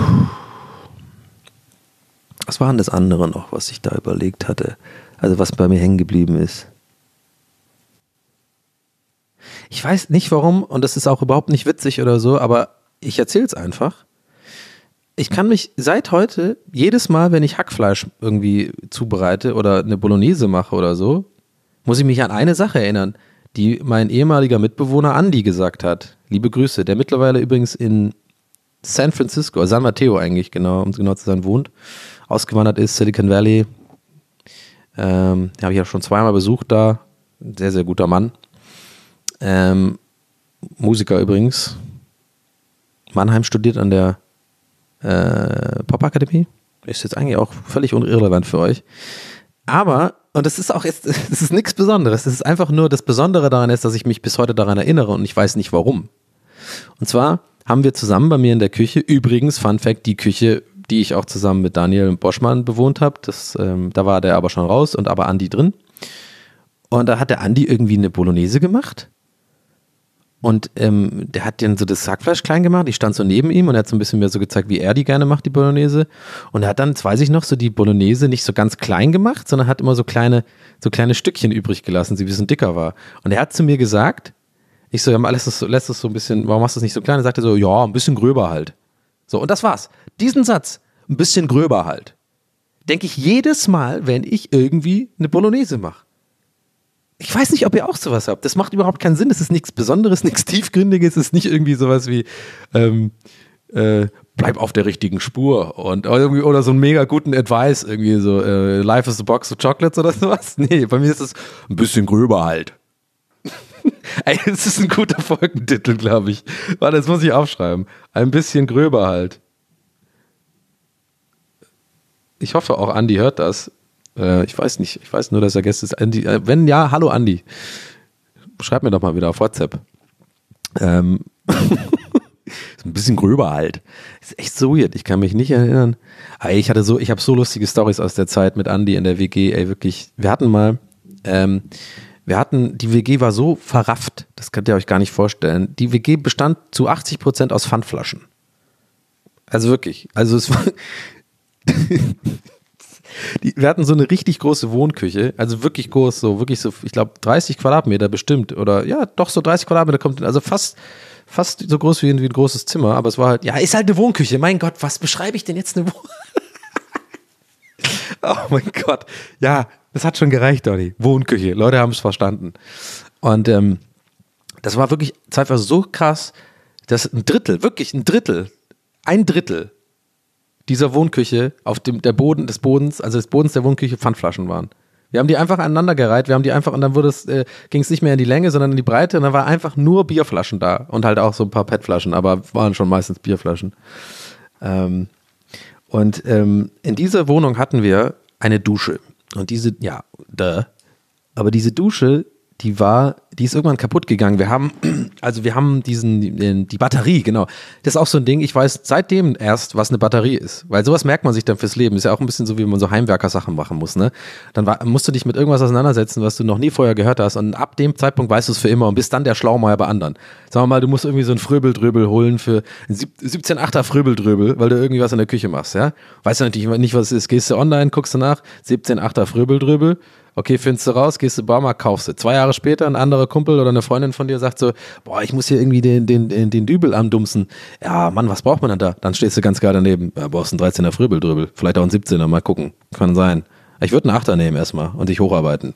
Was war denn das andere noch, was ich da überlegt hatte? Also was bei mir hängen geblieben ist. Ich weiß nicht warum, und das ist auch überhaupt nicht witzig oder so, aber ich erzähle es einfach. Ich kann mich seit heute, jedes Mal, wenn ich Hackfleisch irgendwie zubereite oder eine Bolognese mache oder so, muss ich mich an eine Sache erinnern, die mein ehemaliger Mitbewohner Andi gesagt hat. Liebe Grüße, der mittlerweile übrigens in San Francisco, San Mateo eigentlich, genau, um genau zu sein, wohnt, ausgewandert ist, Silicon Valley. Ähm, den habe ich ja schon zweimal besucht da. Ein sehr, sehr guter Mann. Ähm, Musiker übrigens. Mannheim studiert an der äh, Popakademie. Ist jetzt eigentlich auch völlig irrelevant für euch. Aber, und das ist auch jetzt, das ist nichts Besonderes. Das ist einfach nur, das Besondere daran ist, dass ich mich bis heute daran erinnere und ich weiß nicht warum. Und zwar haben wir zusammen bei mir in der Küche, übrigens, Fun Fact, die Küche, die ich auch zusammen mit Daniel Boschmann bewohnt habe, das, ähm, da war der aber schon raus und aber Andi drin. Und da hat der Andi irgendwie eine Bolognese gemacht. Und ähm, der hat dann so das Hackfleisch klein gemacht, ich stand so neben ihm und er hat so ein bisschen mehr so gezeigt, wie er die gerne macht, die Bolognese. Und er hat dann, das weiß ich noch, so die Bolognese nicht so ganz klein gemacht, sondern hat immer so kleine, so kleine Stückchen übrig gelassen, sie wie es ein dicker war. Und er hat zu mir gesagt, ich so, ja, lässt es so, lässt es so ein bisschen, warum machst du es nicht so klein? Er sagte so, ja, ein bisschen gröber halt. So, und das war's. Diesen Satz, ein bisschen gröber halt, denke ich jedes Mal, wenn ich irgendwie eine Bolognese mache. Ich weiß nicht, ob ihr auch sowas habt. Das macht überhaupt keinen Sinn. Das ist nichts Besonderes, nichts Tiefgründiges. Es ist nicht irgendwie sowas wie ähm, äh, bleib auf der richtigen Spur und irgendwie, oder so einen mega guten Advice, irgendwie so äh, Life is a box of chocolates oder sowas. Nee, bei mir ist es ein bisschen gröber halt. Ey, das ist ein guter Folgentitel, glaube ich. Warte, das muss ich aufschreiben. Ein bisschen gröber halt. Ich hoffe auch, Andi hört das. Ich weiß nicht, ich weiß nur, dass er Gäste ist. Andi, wenn ja, hallo Andi. Schreib mir doch mal wieder auf WhatsApp. Ähm, ein bisschen gröber halt. Ist echt so weird, ich kann mich nicht erinnern. Ich hatte so, ich habe so lustige Storys aus der Zeit mit Andi in der W G, ey, wirklich. Wir hatten mal, ähm, wir hatten, die W G war so verrafft, das könnt ihr euch gar nicht vorstellen. Die W G bestand zu achtzig Prozent aus Pfandflaschen. Also wirklich, also es war... Die, wir hatten so eine richtig große Wohnküche, also wirklich groß, so wirklich so, ich glaube dreißig Quadratmeter bestimmt oder ja, doch so dreißig Quadratmeter kommt, also fast, fast so groß wie ein, wie ein großes Zimmer, aber es war halt, ja, ist halt eine Wohnküche, mein Gott, was beschreibe ich denn jetzt eine Wohnküche? Oh mein Gott, ja, Das hat schon gereicht, Donny. Wohnküche. Leute haben es verstanden. Und ähm, das war wirklich zeitweise so krass, dass ein Drittel, wirklich ein Drittel, ein Drittel dieser Wohnküche auf dem der Boden des Bodens, also des Bodens der Wohnküche Pfandflaschen waren. Wir haben die einfach aneinandergereiht, wir haben die einfach und dann wurde es, äh, ging es nicht mehr in die Länge, sondern in die Breite und dann war einfach nur Bierflaschen da und halt auch so ein paar P E T-Flaschen, aber waren schon meistens Bierflaschen. Ähm, und ähm, in dieser Wohnung hatten wir eine Dusche und diese, ja, da, aber diese Dusche, die war, die ist irgendwann kaputt gegangen. Wir haben, also wir haben diesen, die Batterie, genau. Das ist auch so ein Ding, ich weiß seitdem erst, was eine Batterie ist. Weil sowas merkt man sich dann fürs Leben. Ist ja auch ein bisschen so, wie man so Heimwerker-Sachen machen muss, ne? Dann war, musst du dich mit irgendwas auseinandersetzen, was du noch nie vorher gehört hast. Und ab dem Zeitpunkt weißt du es für immer und bist dann der Schlaumeier bei anderen. Sagen wir mal, du musst irgendwie so ein Fröbeldröbel holen für siebzehn Komma achter Fröbeldröbel, weil du irgendwie was in der Küche machst, ja? Weißt du natürlich nicht, was es ist. Gehst du online, guckst du nach, siebzehn Komma achter Fröbeldröbel. Okay, findest du raus, gehst du Baumarkt, kaufst du. Zwei Jahre später ein anderer Kumpel oder eine Freundin von dir sagt so, boah, ich muss hier irgendwie den, den, den, den Dübel andumpsen. Ja, Mann, was braucht man denn da? Dann stehst du ganz geil daneben. Ja, brauchst einen dreizehner Fröbeldröbel. Vielleicht auch einen siebzehner, mal gucken. Kann sein. Ich würde einen Achter nehmen erstmal und dich hocharbeiten.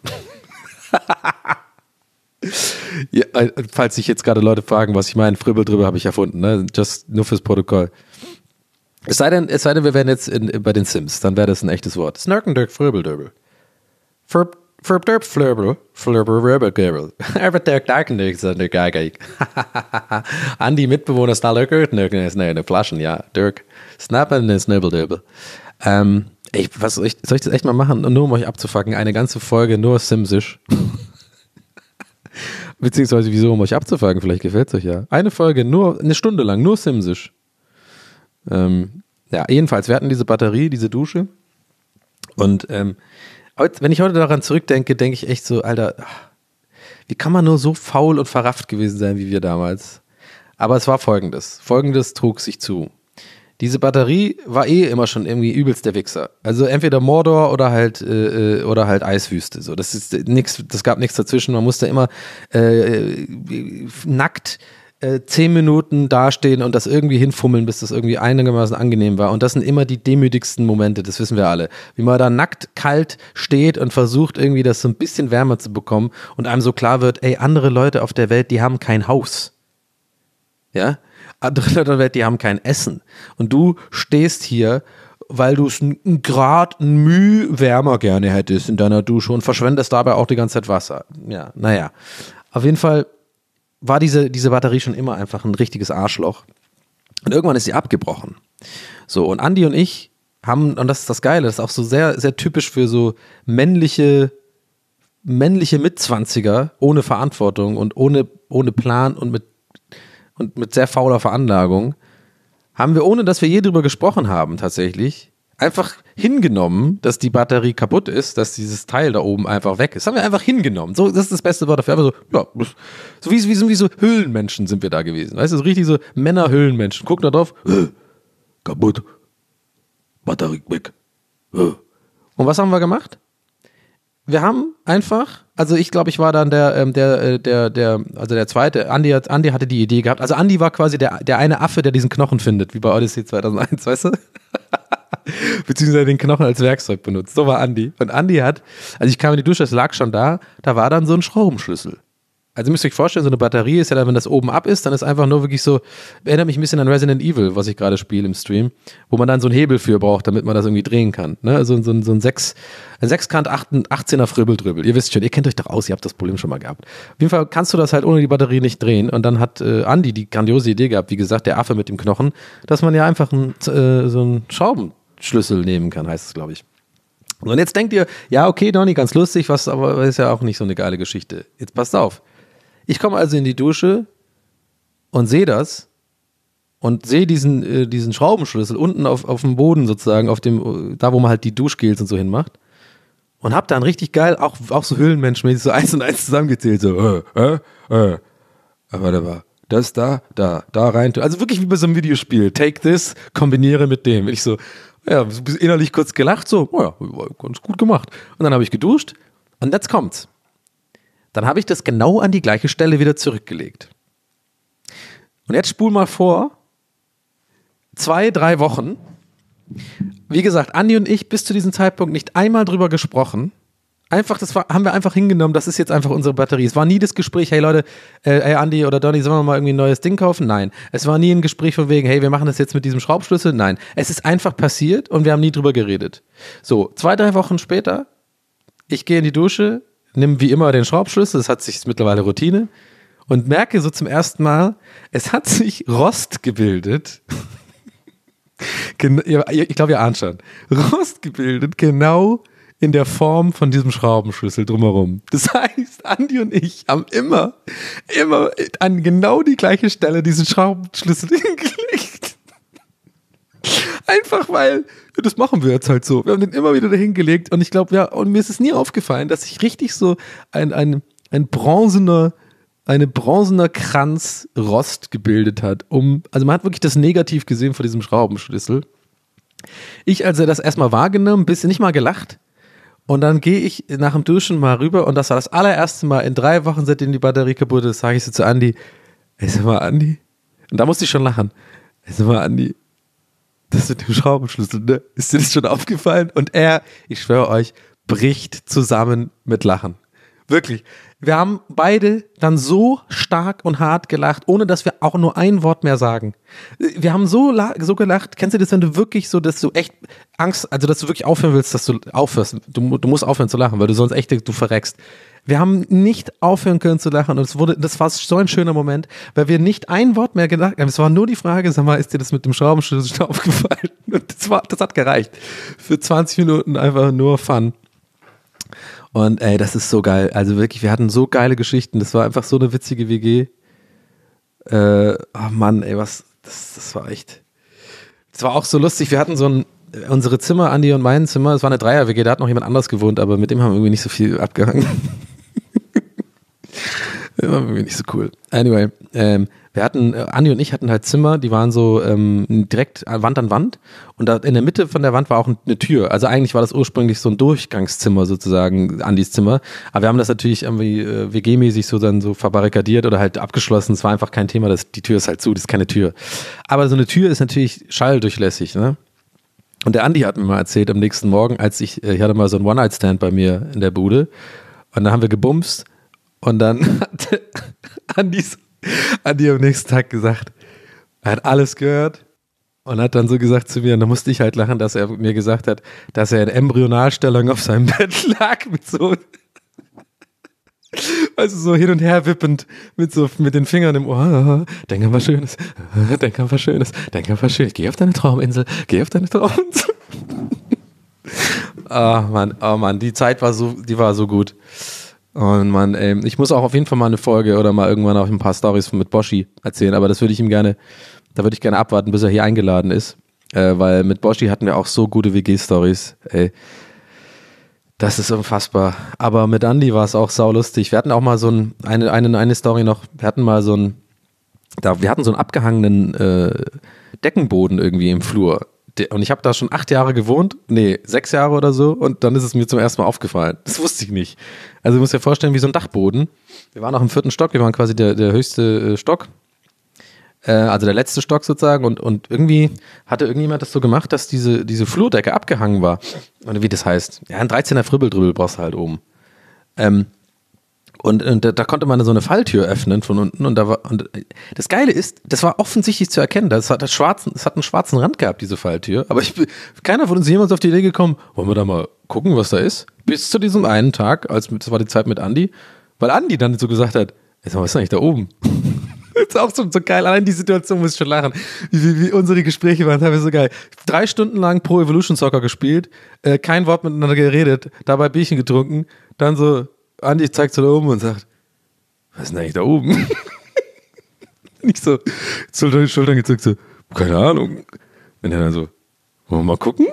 Ja, falls sich jetzt gerade Leute fragen, was ich meine, Fröbeldröbel habe ich erfunden, ne? Just nur fürs Protokoll. Es sei denn, es sei denn, wir wären jetzt in, bei den Sims, dann wäre das ein echtes Wort. Snarkendirk Fröbeldröbel. Verb, verb, derb, flurber, flurber, rubber, gerl. Aber der Darkendirk ist der Geige. Andi, Mitbewohner, Snarker, ist eine Flaschen, ja. Dirk, Snappen, ist Nöbeldöbel. Ähm, ich, was soll ich, soll ich das echt mal machen? Nur um euch abzufacken, eine ganze Folge nur Simsisch. Beziehungsweise, wieso, um euch abzufacken? Vielleicht gefällt es euch ja. Eine Folge, nur, eine Stunde lang, nur Simsisch. Ähm, ja, jedenfalls, wir hatten diese Batterie, diese Dusche. Und, ähm, wenn ich heute daran zurückdenke, denke ich echt so, Alter, wie kann man nur so faul und verrafft gewesen sein wie wir damals? Aber es war folgendes. Folgendes trug sich zu. Diese Batterie war eh immer schon irgendwie übelst der Wichser. Also entweder Mordor oder halt äh, oder halt Eiswüste. So, das ist nix, das gab nichts dazwischen. Man musste immer äh, nackt zehn Minuten dastehen und das irgendwie hinfummeln, bis das irgendwie einigermaßen angenehm war. Und das sind immer die demütigsten Momente, das wissen wir alle. Wie man da nackt, kalt steht und versucht irgendwie das so ein bisschen wärmer zu bekommen und einem so klar wird, ey, andere Leute auf der Welt, die haben kein Haus. Ja? Andere Leute auf der Welt, die haben kein Essen. Und du stehst hier, weil du es ein Grad, ein Müh wärmer gerne hättest in deiner Dusche und verschwendest dabei auch die ganze Zeit Wasser. Ja, naja. Auf jeden Fall war diese, diese Batterie schon immer einfach ein richtiges Arschloch. Und irgendwann ist sie abgebrochen. So, und Andi und ich haben, und das ist das Geile, das ist auch so sehr, sehr typisch für so männliche, männliche Mitzwanziger ohne Verantwortung und ohne, ohne Plan und mit, und mit sehr fauler Veranlagung, haben wir, ohne dass wir je drüber gesprochen haben tatsächlich, einfach hingenommen, dass die Batterie kaputt ist, dass dieses Teil da oben einfach weg ist. Das haben wir einfach hingenommen. So, das ist das beste Wort dafür. Einfach so, ja, so wie, wie, wie so Höhlenmenschen sind wir da gewesen. Weißt du, so richtig so Männer-Höhlenmenschen. Guck da drauf, äh, kaputt, Batterie weg. Äh. Und was haben wir gemacht? Wir haben einfach, also ich glaube, ich war dann der, ähm, der, der, der, also der zweite, Andi, hat, Andi hatte die Idee gehabt. Also Andi war quasi der, der eine Affe, der diesen Knochen findet, wie bei Odyssey zweitausendeins, weißt du? Beziehungsweise den Knochen als Werkzeug benutzt. So war Andi. Und Andi hat, also ich kam in die Dusche, es lag schon da, da war dann so ein Schraubenschlüssel. Also müsst ihr euch vorstellen, so eine Batterie ist ja dann, wenn das oben ab ist, dann ist einfach nur wirklich so, erinnert mich ein bisschen an Resident Evil, was ich gerade spiele im Stream, wo man dann so einen Hebel für braucht, damit man das irgendwie drehen kann. Ne? Also so, so ein sechs, ein Sechskant achtzehner Fröbeldrübbel. Ihr wisst schon, ihr kennt euch doch aus, ihr habt das Problem schon mal gehabt. Auf jeden Fall kannst du das halt ohne die Batterie nicht drehen. Und dann hat äh, Andi die grandiose Idee gehabt, wie gesagt, der Affe mit dem Knochen, dass man ja einfach ein, äh, so einen Schraubenschlüssel nehmen kann, heißt es, glaube ich. Und jetzt denkt ihr, ja, okay, Donny, ganz lustig, was, aber ist ja auch nicht so eine geile Geschichte. Jetzt passt auf. Ich komme also in die Dusche und sehe das und sehe diesen, äh, diesen Schraubenschlüssel unten auf, auf dem Boden sozusagen, auf dem, da wo man halt die Duschgels und so hinmacht und hab dann richtig geil, auch, auch so Höhlenmenschenmäßig so eins und eins zusammengezählt, so, äh, äh, äh, aber da war das da, da, da rein, also wirklich wie bei so einem Videospiel, take this, kombiniere mit dem. Ich so, ja, innerlich kurz gelacht, so, oh ja, ganz gut gemacht. Und dann habe ich geduscht und jetzt kommt's. Dann habe ich das genau an die gleiche Stelle wieder zurückgelegt. Und jetzt spul mal vor, zwei, drei Wochen. Wie gesagt, Andi und ich bis zu diesem Zeitpunkt nicht einmal drüber gesprochen. Einfach, das war, haben wir einfach hingenommen, das ist jetzt einfach unsere Batterie. Es war nie das Gespräch, hey Leute, äh, hey Andi oder Donny, sollen wir mal irgendwie ein neues Ding kaufen? Nein. Es war nie ein Gespräch von wegen, hey, wir machen das jetzt mit diesem Schraubschlüssel. Nein. Es ist einfach passiert und wir haben nie drüber geredet. So, zwei, drei Wochen später, ich gehe in die Dusche, nimm wie immer den Schraubschlüssel, das hat sich mittlerweile Routine und merke so zum ersten Mal, es hat sich Rost gebildet. Ich glaube, ihr ahnt schon. Rost gebildet, genau in der Form von diesem Schraubenschlüssel drumherum. Das heißt, Andi und ich haben immer, immer an genau die gleiche Stelle diesen Schraubenschlüssel hingelegt. Einfach weil, das machen wir jetzt halt so. Wir haben den immer wieder dahin gelegt und ich glaube, ja, und mir ist es nie aufgefallen, dass sich richtig so ein, ein, ein bronzener, eine bronzener Kranz Rost gebildet hat. Um, also man hat wirklich das Negativ gesehen von diesem Schraubenschlüssel. Ich, als er das erstmal wahrgenommen, ein bisschen nicht mal gelacht. Und dann gehe ich nach dem Duschen mal rüber und das war das allererste Mal in drei Wochen, seitdem die Batterie kaputt ist, sage ich so zu Andi, ey, sag mal, Andi, und da musste ich schon lachen, ey, sag mal, Andi, das mit dem Schraubenschlüssel, ne? Ist dir das schon aufgefallen? Und er, ich schwöre euch, bricht zusammen mit Lachen. Wirklich. Wir haben beide dann so stark und hart gelacht, ohne dass wir auch nur ein Wort mehr sagen. Wir haben so, so gelacht. Kennst du das, wenn du wirklich so, dass du echt Angst, also dass du wirklich aufhören willst, dass du aufhörst. Du, du musst aufhören zu lachen, weil du sonst echt, du verreckst. Wir haben nicht aufhören können zu lachen und es wurde, das war so ein schöner Moment, weil wir nicht ein Wort mehr gedacht haben. Es war nur die Frage, sag mal, ist dir das mit dem Schraubenschlüssel schon aufgefallen? Und das war, das hat gereicht. Für zwanzig Minuten einfach nur Fun. Und ey, das ist so geil. Also wirklich, wir hatten so geile Geschichten. Das war einfach so eine witzige W G. Äh, oh Mann, ey, was, das, das war echt. Das war auch so lustig. Wir hatten so ein, unsere Zimmer, Andi und mein Zimmer, es war eine Dreier-W G, da hat noch jemand anders gewohnt, aber mit dem haben wir irgendwie nicht so viel abgehangen. Das war irgendwie nicht so cool. Anyway, ähm, wir hatten, äh, Andi und ich hatten halt Zimmer, die waren so ähm, direkt Wand an Wand und da in der Mitte von der Wand war auch eine Tür. Also eigentlich war das ursprünglich so ein Durchgangszimmer sozusagen, Andis Zimmer. Aber wir haben das natürlich irgendwie äh, W G-mäßig so dann so verbarrikadiert oder halt abgeschlossen. Es war einfach kein Thema, das, die Tür ist halt zu, das ist keine Tür. Aber so eine Tür ist natürlich schalldurchlässig, ne? Und der Andi hat mir mal erzählt am nächsten Morgen, als ich, ich hatte mal so einen One-Night-Stand bei mir in der Bude und dann haben wir gebumst und dann hat Andi, Andi am nächsten Tag gesagt, er hat alles gehört und hat dann so gesagt zu mir, und da musste ich halt lachen, dass er mir gesagt hat, dass er in Embryonalstellung auf seinem Bett lag mit so, also so hin und her wippend mit so mit den Fingern im Ohr. Denk an was Schönes, denk an was Schönes, denk an was Schönes. Geh auf deine Trauminsel, geh auf deine Trauminsel. Oh Mann, oh Mann, die Zeit war so, die war so gut. Und Mann, ey, ich muss auch auf jeden Fall mal eine Folge oder mal irgendwann auch ein paar Storys mit Boschi erzählen, aber das würde ich ihm gerne, da würde ich gerne abwarten, bis er hier eingeladen ist, äh, weil mit Boschi hatten wir auch so gute W G-Stories, ey. Das ist unfassbar. Aber mit Andi war es auch saulustig. Wir hatten auch mal so ein, eine, eine, eine Story noch, wir hatten mal so ein, da, wir hatten so einen abgehangenen äh, Deckenboden irgendwie im Flur. Und ich habe da schon acht Jahre gewohnt, nee, sechs Jahre oder so, und dann ist es mir zum ersten Mal aufgefallen. Das wusste ich nicht. Also du musst dir vorstellen, wie so ein Dachboden. Wir waren auch im vierten Stock, wir waren quasi der, der höchste äh, Stock. Also der letzte Stock sozusagen und, und irgendwie hatte irgendjemand das so gemacht, dass diese, diese Flurdecke abgehangen war. Oder wie das heißt. Ja, ein dreizehner Fribbeldribbel brauchst du halt oben. Ähm, und und da, da konnte man so eine Falltür öffnen von unten und da war, und das Geile ist, das war offensichtlich zu erkennen, das hat, das schwarzen, das hat einen schwarzen Rand gehabt, diese Falltür, aber ich, keiner von uns jemals auf die Idee gekommen, wollen wir da mal gucken, was da ist? Bis zu diesem einen Tag, als das war die Zeit mit Andi, weil Andi dann so gesagt hat, was ist eigentlich da oben? Das ist auch so, so geil, allein die Situation muss ich schon lachen, wie, wie, wie unsere Gespräche waren, das war so geil. Drei Stunden lang Pro Evolution Soccer gespielt, äh, kein Wort miteinander geredet, dabei Bierchen getrunken, dann so, Andi zeigt so da oben und sagt, was ist denn eigentlich da oben? Nicht so, so die Schultern gezuckt, so, keine Ahnung. Und er dann so, wollen wir mal gucken?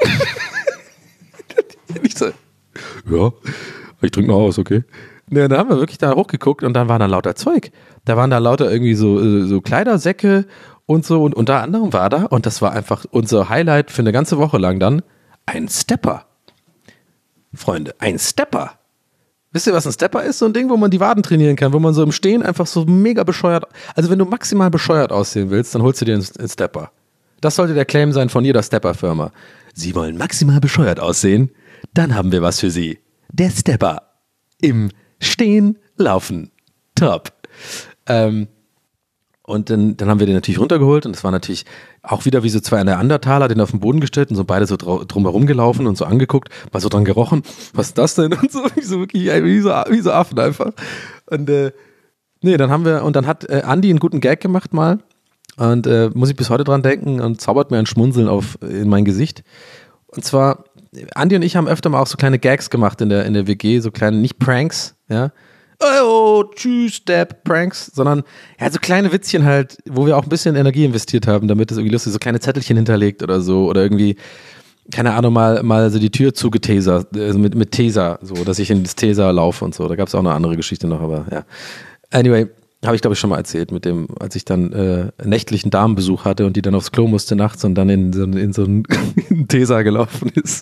Nicht so, ja, ich trinke noch aus, okay. Ne, dann haben wir wirklich da hochgeguckt und dann war da lauter Zeug. Da waren da lauter irgendwie so, so Kleidersäcke und so und unter anderem war da, und das war einfach unser Highlight für eine ganze Woche lang dann, ein Stepper. Freunde, ein Stepper. Wisst ihr, was ein Stepper ist? So ein Ding, wo man die Waden trainieren kann, wo man so im Stehen einfach so mega bescheuert, also wenn du maximal bescheuert aussehen willst, dann holst du dir einen Stepper. Das sollte der Claim sein von jeder Stepper-Firma. Sie wollen maximal bescheuert aussehen? Dann haben wir was für Sie. Der Stepper. im Stehen, Laufen. Top. Ähm, und dann, dann haben wir den natürlich runtergeholt und es war natürlich auch wieder wie so zwei Neandertaler, den auf den Boden gestellt und so beide so dra- drumherum gelaufen und so angeguckt, mal so dran gerochen, was ist das denn? Und so, wie so wirklich, wie so, wie so Affen einfach. Und äh, nee, dann haben wir, und dann hat äh, Andi einen guten Gag gemacht mal und äh, muss ich bis heute dran denken und zaubert mir ein Schmunzeln auf in mein Gesicht. Und zwar, Andi und ich haben öfter mal auch so kleine Gags gemacht in der, in der W G, so kleine, nicht Pranks, ja, oh, tschüss, Step, Pranks, sondern ja, so kleine Witzchen halt, wo wir auch ein bisschen Energie investiert haben, damit es irgendwie lustig ist, so kleine Zettelchen hinterlegt oder so, oder irgendwie, keine Ahnung, mal, mal so die Tür zugetasert, also mit, mit Taser, so, dass ich in das Taser laufe und so, da gab es auch eine andere Geschichte noch, aber ja. Anyway, habe ich glaube ich schon mal erzählt, mit dem, als ich dann äh, nächtlichen Damenbesuch hatte und die dann aufs Klo musste nachts und dann in so, in so einen Taser gelaufen ist.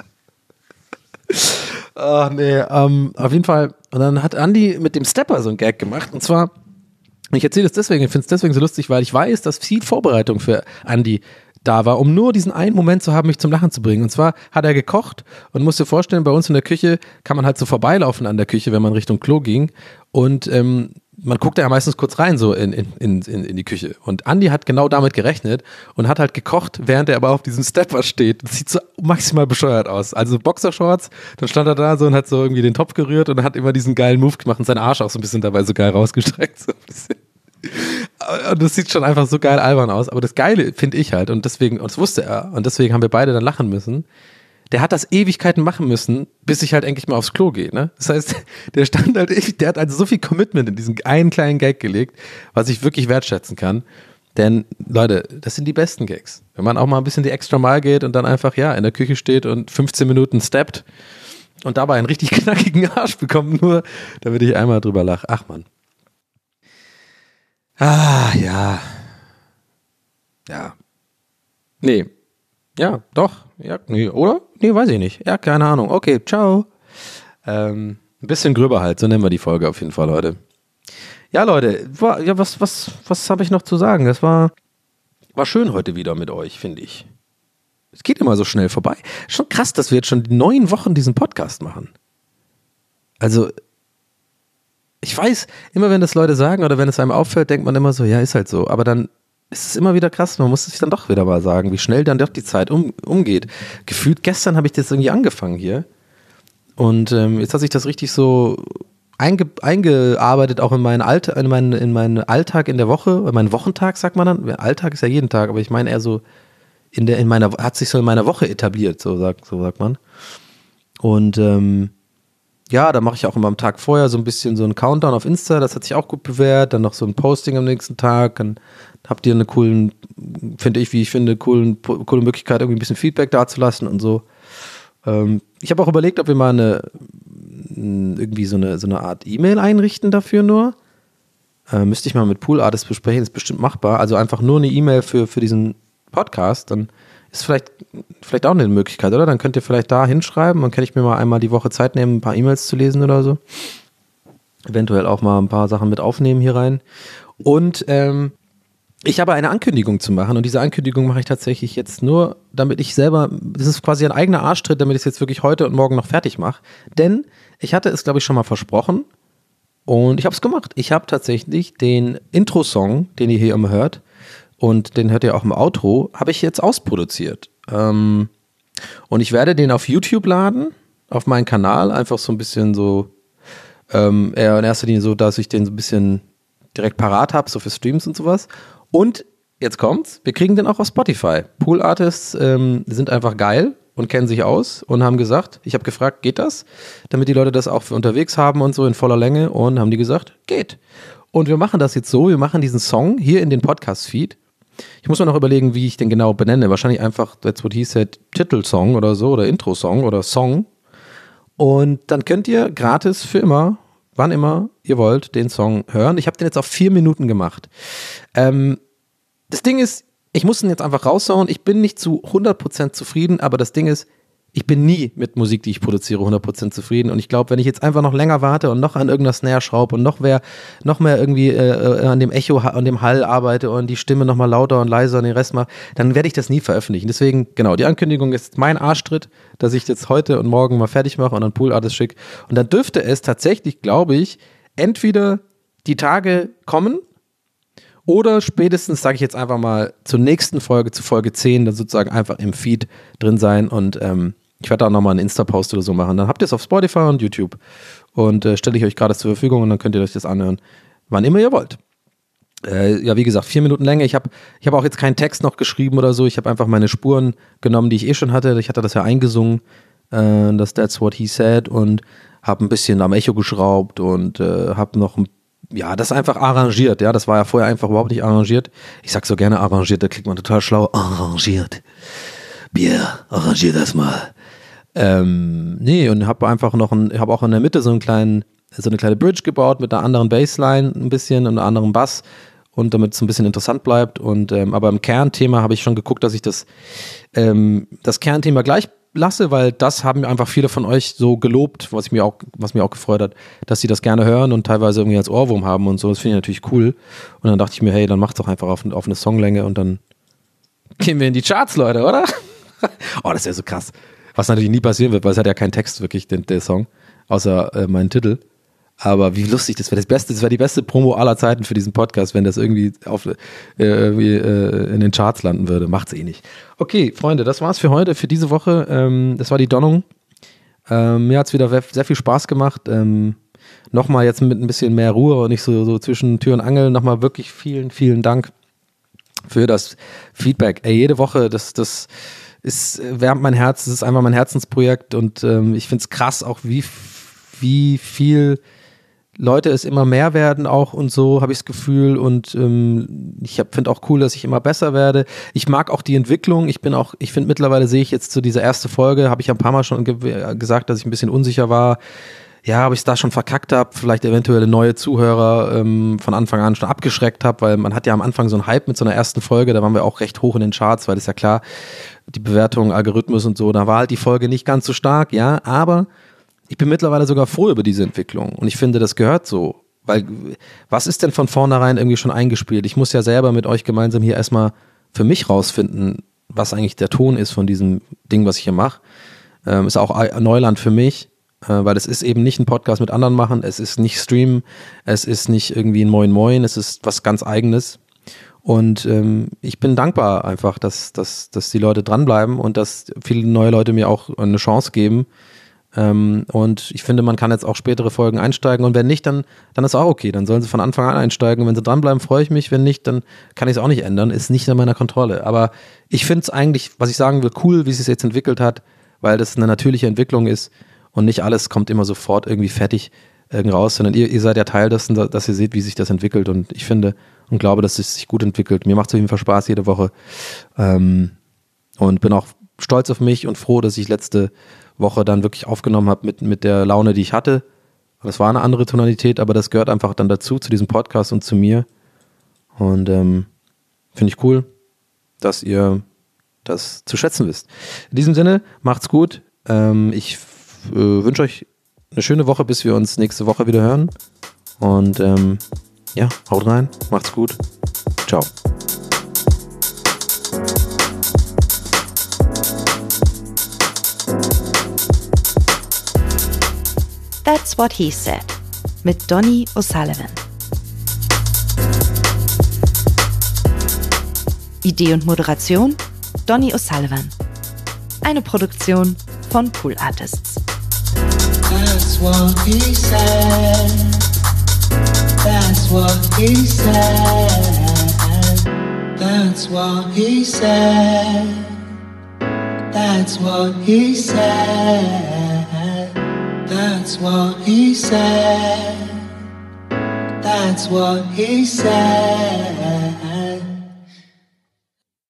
Ach nee, ähm, auf jeden Fall. Und dann hat Andi mit dem Stepper so einen Gag gemacht. Und zwar, ich erzähle es deswegen, ich finde es deswegen so lustig, weil ich weiß, dass viel Vorbereitung für Andi da war, um nur diesen einen Moment zu haben, mich zum Lachen zu bringen. Und zwar hat er gekocht und musst dir vorstellen, bei uns in der Küche kann man halt so vorbeilaufen an der Küche, wenn man Richtung Klo ging. Und ähm, man guckt ja meistens kurz rein so in, in, in, in die Küche. Und Andi hat genau damit gerechnet und hat halt gekocht, während er aber auf diesem Stepper steht. Das sieht so maximal bescheuert aus. Also Boxershorts, dann stand er da so und hat so irgendwie den Topf gerührt und hat immer diesen geilen Move gemacht und seinen Arsch auch so ein bisschen dabei so geil rausgestreckt. So ein bisschen. Und das sieht schon einfach so geil albern aus. Aber das Geile finde ich halt, und deswegen, und das wusste er, und deswegen haben wir beide dann lachen müssen, der hat das Ewigkeiten machen müssen, bis ich halt endlich mal aufs Klo gehe. Ne? Das heißt, der stand halt, ewig, der hat also so viel Commitment in diesen einen kleinen Gag gelegt, was ich wirklich wertschätzen kann. Denn, Leute, das sind die besten Gags. Wenn man auch mal ein bisschen die extra Mal geht und dann einfach, ja, in der Küche steht und fünfzehn Minuten steppt und dabei einen richtig knackigen Arsch bekommt, nur damit ich einmal drüber lache. Ach man. Ah, ja. Ja. Nee. Ja, doch. Ja, nee, oder? Nee, weiß ich nicht. Ja, keine Ahnung. Okay, ciao. Ähm, ein bisschen gröber halt, so nennen wir die Folge auf jeden Fall, Leute. Ja, Leute, war, ja, was, was, was habe ich noch zu sagen? Das war, war schön heute wieder mit euch, finde ich. Es geht immer so schnell vorbei. Schon krass, dass wir jetzt schon neun Wochen diesen Podcast machen. Also, ich weiß, immer wenn das Leute sagen oder wenn es einem auffällt, denkt man immer so, ja, ist halt so. Aber dann ist es immer wieder krass, man muss es sich dann doch wieder mal sagen, wie schnell dann doch die Zeit um, umgeht. Gefühlt gestern habe ich das irgendwie angefangen hier und ähm, jetzt hat sich das richtig so einge, eingearbeitet, auch in meinen, Alt, in, meinen, in meinen Alltag in der Woche, in meinen Wochentag sagt man dann, Alltag ist ja jeden Tag, aber ich meine eher so, in der, in meiner, hat sich so in meiner Woche etabliert, so sagt, so sagt man. Und ähm, ja, da mache ich auch immer am Tag vorher so ein bisschen so einen Countdown auf Insta, das hat sich auch gut bewährt, dann noch so ein Posting am nächsten Tag, dann habt ihr eine coolen, finde ich, wie ich finde, coolen, coole Möglichkeit, irgendwie ein bisschen Feedback dazulassen und so. Ähm, ich habe auch überlegt, ob wir mal eine, irgendwie so eine, so eine Art E-Mail einrichten dafür nur. Äh, müsste ich mal mit Pool Artists besprechen, ist bestimmt machbar. Also einfach nur eine E-Mail für, für diesen Podcast, dann ist vielleicht, vielleicht auch eine Möglichkeit, oder? Dann könnt ihr vielleicht da hinschreiben, dann kann ich mir mal einmal die Woche Zeit nehmen, ein paar E-Mails zu lesen oder so. Eventuell auch mal ein paar Sachen mit aufnehmen hier rein. Und ähm, ich habe eine Ankündigung zu machen und diese Ankündigung mache ich tatsächlich jetzt nur, damit ich selber, das ist quasi ein eigener Arschtritt, damit ich es jetzt wirklich heute und morgen noch fertig mache. Denn ich hatte es, glaube ich, schon mal versprochen und ich habe es gemacht. Ich habe tatsächlich den Intro-Song, den ihr hier immer hört, und den hört ihr auch im Outro, habe ich jetzt ausproduziert. Ähm, und ich werde den auf YouTube laden, auf meinen Kanal, einfach so ein bisschen so, ähm, eher in erster Linie so, dass ich den so ein bisschen direkt parat habe, so für Streams und sowas. Und jetzt kommt's, wir kriegen den auch auf Spotify. Pool Artists ähm, sind einfach geil und kennen sich aus und haben gesagt, ich habe gefragt, geht das? Damit die Leute das auch für unterwegs haben und so in voller Länge und haben die gesagt, geht. Und wir machen das jetzt so, wir machen diesen Song hier in den Podcast-Feed. Ich muss mir noch überlegen, wie ich den genau benenne. Wahrscheinlich einfach, that's what he said, Titelsong oder so oder Intro-Song oder Song. Und dann könnt ihr gratis für immer, wann immer ihr wollt, den Song hören. Ich habe den jetzt auf vier Minuten gemacht. Ähm, das Ding ist, ich muss ihn jetzt einfach raushauen. Ich bin nicht zu hundert Prozent zufrieden, aber das Ding ist, ich bin nie mit Musik, die ich produziere, hundert Prozent zufrieden. Und ich glaube, wenn ich jetzt einfach noch länger warte und noch an irgendeiner Snare schraube und noch mehr, noch mehr irgendwie äh, an dem Echo, an dem Hall arbeite und die Stimme noch mal lauter und leiser und den Rest mache, dann werde ich das nie veröffentlichen. Deswegen, genau, die Ankündigung ist mein Arschtritt, dass ich jetzt heute und morgen mal fertig mache und dann Pool Artist schicke. Und dann dürfte es tatsächlich, glaube ich, entweder die Tage kommen oder spätestens, sage ich jetzt einfach mal, zur nächsten Folge, zu Folge zehn, dann sozusagen einfach im Feed drin sein und ähm, ich werde da nochmal einen Insta-Post oder so machen. Dann habt ihr es auf Spotify und YouTube und äh, stelle ich euch gerade zur Verfügung und dann könnt ihr euch das anhören, wann immer ihr wollt. Äh, ja, wie gesagt, vier Minuten Länge. Ich habe ich hab auch jetzt keinen Text noch geschrieben oder so. Ich habe einfach meine Spuren genommen, die ich eh schon hatte. Ich hatte das ja eingesungen, äh, das That's What He Said und habe ein bisschen am Echo geschraubt und äh, habe noch ein ja, das einfach arrangiert, ja, das war ja vorher einfach überhaupt nicht arrangiert. Ich sag so gerne arrangiert, da klingt man total schlau. Arrangiert. Bier, arrangier das mal. Ähm, nee, und habe einfach noch ein, habe auch in der Mitte so einen kleinen, so eine kleine Bridge gebaut mit einer anderen Bassline ein bisschen und einem anderen Bass und damit es ein bisschen interessant bleibt. Und ähm, aber im Kernthema habe ich schon geguckt, dass ich das, ähm, das Kernthema gleich lasse, weil das haben einfach viele von euch so gelobt, was ich mir auch, was mir auch gefreut hat, dass sie das gerne hören und teilweise irgendwie als Ohrwurm haben und so. Das finde ich natürlich cool. Und dann dachte ich mir, hey, dann macht's doch einfach auf, auf eine Songlänge und dann gehen wir in die Charts, Leute, oder? Oh, das wäre so krass. Was natürlich nie passieren wird, weil es hat ja keinen Text wirklich, den, der Song, außer äh, meinen Titel. Aber wie lustig, das wäre das Beste, das wäre die beste Promo aller Zeiten für diesen Podcast, wenn das irgendwie auf äh, irgendwie, äh, in den Charts landen würde. Macht's eh nicht. Okay, Freunde, das war's für heute, für diese Woche. Ähm, das war die Donnung. Ähm, mir hat's wieder sehr viel Spaß gemacht. Ähm, nochmal jetzt mit ein bisschen mehr Ruhe und nicht so, so zwischen Tür und Angel. Nochmal wirklich vielen, vielen Dank für das Feedback. Ey, jede Woche, das, das ist, wärmt mein Herz, das ist einfach mein Herzensprojekt und ähm, ich find's krass, auch wie, wie viel Leute es immer mehr werden auch und so, habe ich das Gefühl und ähm, ich finde auch cool, dass ich immer besser werde. Ich mag auch die Entwicklung, ich bin auch, ich finde mittlerweile sehe ich jetzt zu dieser erste Folge, habe ich ein paar Mal schon ge- gesagt, dass ich ein bisschen unsicher war. Ja, ob ich es da schon verkackt habe, vielleicht eventuelle neue Zuhörer ähm, von Anfang an schon abgeschreckt habe, weil man hat ja am Anfang so einen Hype mit so einer ersten Folge, da waren wir auch recht hoch in den Charts, weil das ist ja klar, die Bewertung, Algorithmus und so, da war halt die Folge nicht ganz so stark, ja, aber ich bin mittlerweile sogar froh über diese Entwicklung und ich finde, das gehört so, weil was ist denn von vornherein irgendwie schon eingespielt? Ich muss ja selber mit euch gemeinsam hier erstmal für mich rausfinden, was eigentlich der Ton ist von diesem Ding, was ich hier mache. Ähm, ist auch Neuland für mich, äh, weil es ist eben nicht ein Podcast mit anderen machen, es ist nicht Streamen, es ist nicht irgendwie ein Moin Moin, es ist was ganz Eigenes. Und ähm, ich bin dankbar einfach, dass, dass, dass die Leute dranbleiben und dass viele neue Leute mir auch eine Chance geben. Ähm, und ich finde, man kann jetzt auch spätere Folgen einsteigen und wenn nicht, dann, dann ist auch okay, dann sollen sie von Anfang an einsteigen und wenn sie dranbleiben, freue ich mich, wenn nicht, dann kann ich es auch nicht ändern, ist nicht in meiner Kontrolle, aber ich finde es eigentlich, was ich sagen will, cool, wie es sich jetzt entwickelt hat, weil das eine natürliche Entwicklung ist und nicht alles kommt immer sofort irgendwie fertig irgendwie raus, sondern ihr, ihr seid ja Teil dessen, dass ihr seht, wie sich das entwickelt und ich finde und glaube, dass es sich gut entwickelt, mir macht es auf jeden Fall Spaß jede Woche ähm, und bin auch stolz auf mich und froh, dass ich letzte Woche dann wirklich aufgenommen habe mit, mit der Laune, die ich hatte. Das war eine andere Tonalität, aber das gehört einfach dann dazu, zu diesem Podcast und zu mir. Und ähm, finde ich cool, dass ihr das zu schätzen wisst. In diesem Sinne, macht's gut. Ähm, ich äh, wünsche euch eine schöne Woche, bis wir uns nächste Woche wieder hören. Und ähm, ja, haut rein, macht's gut. Ciao. That's What He Said mit Donny O'Sullivan. Idee und Moderation Donny O'Sullivan. Eine Produktion von Pool Artists. That's what he said. That's what he said. That's what he said. That's what he said. That's what he said. That's what he said.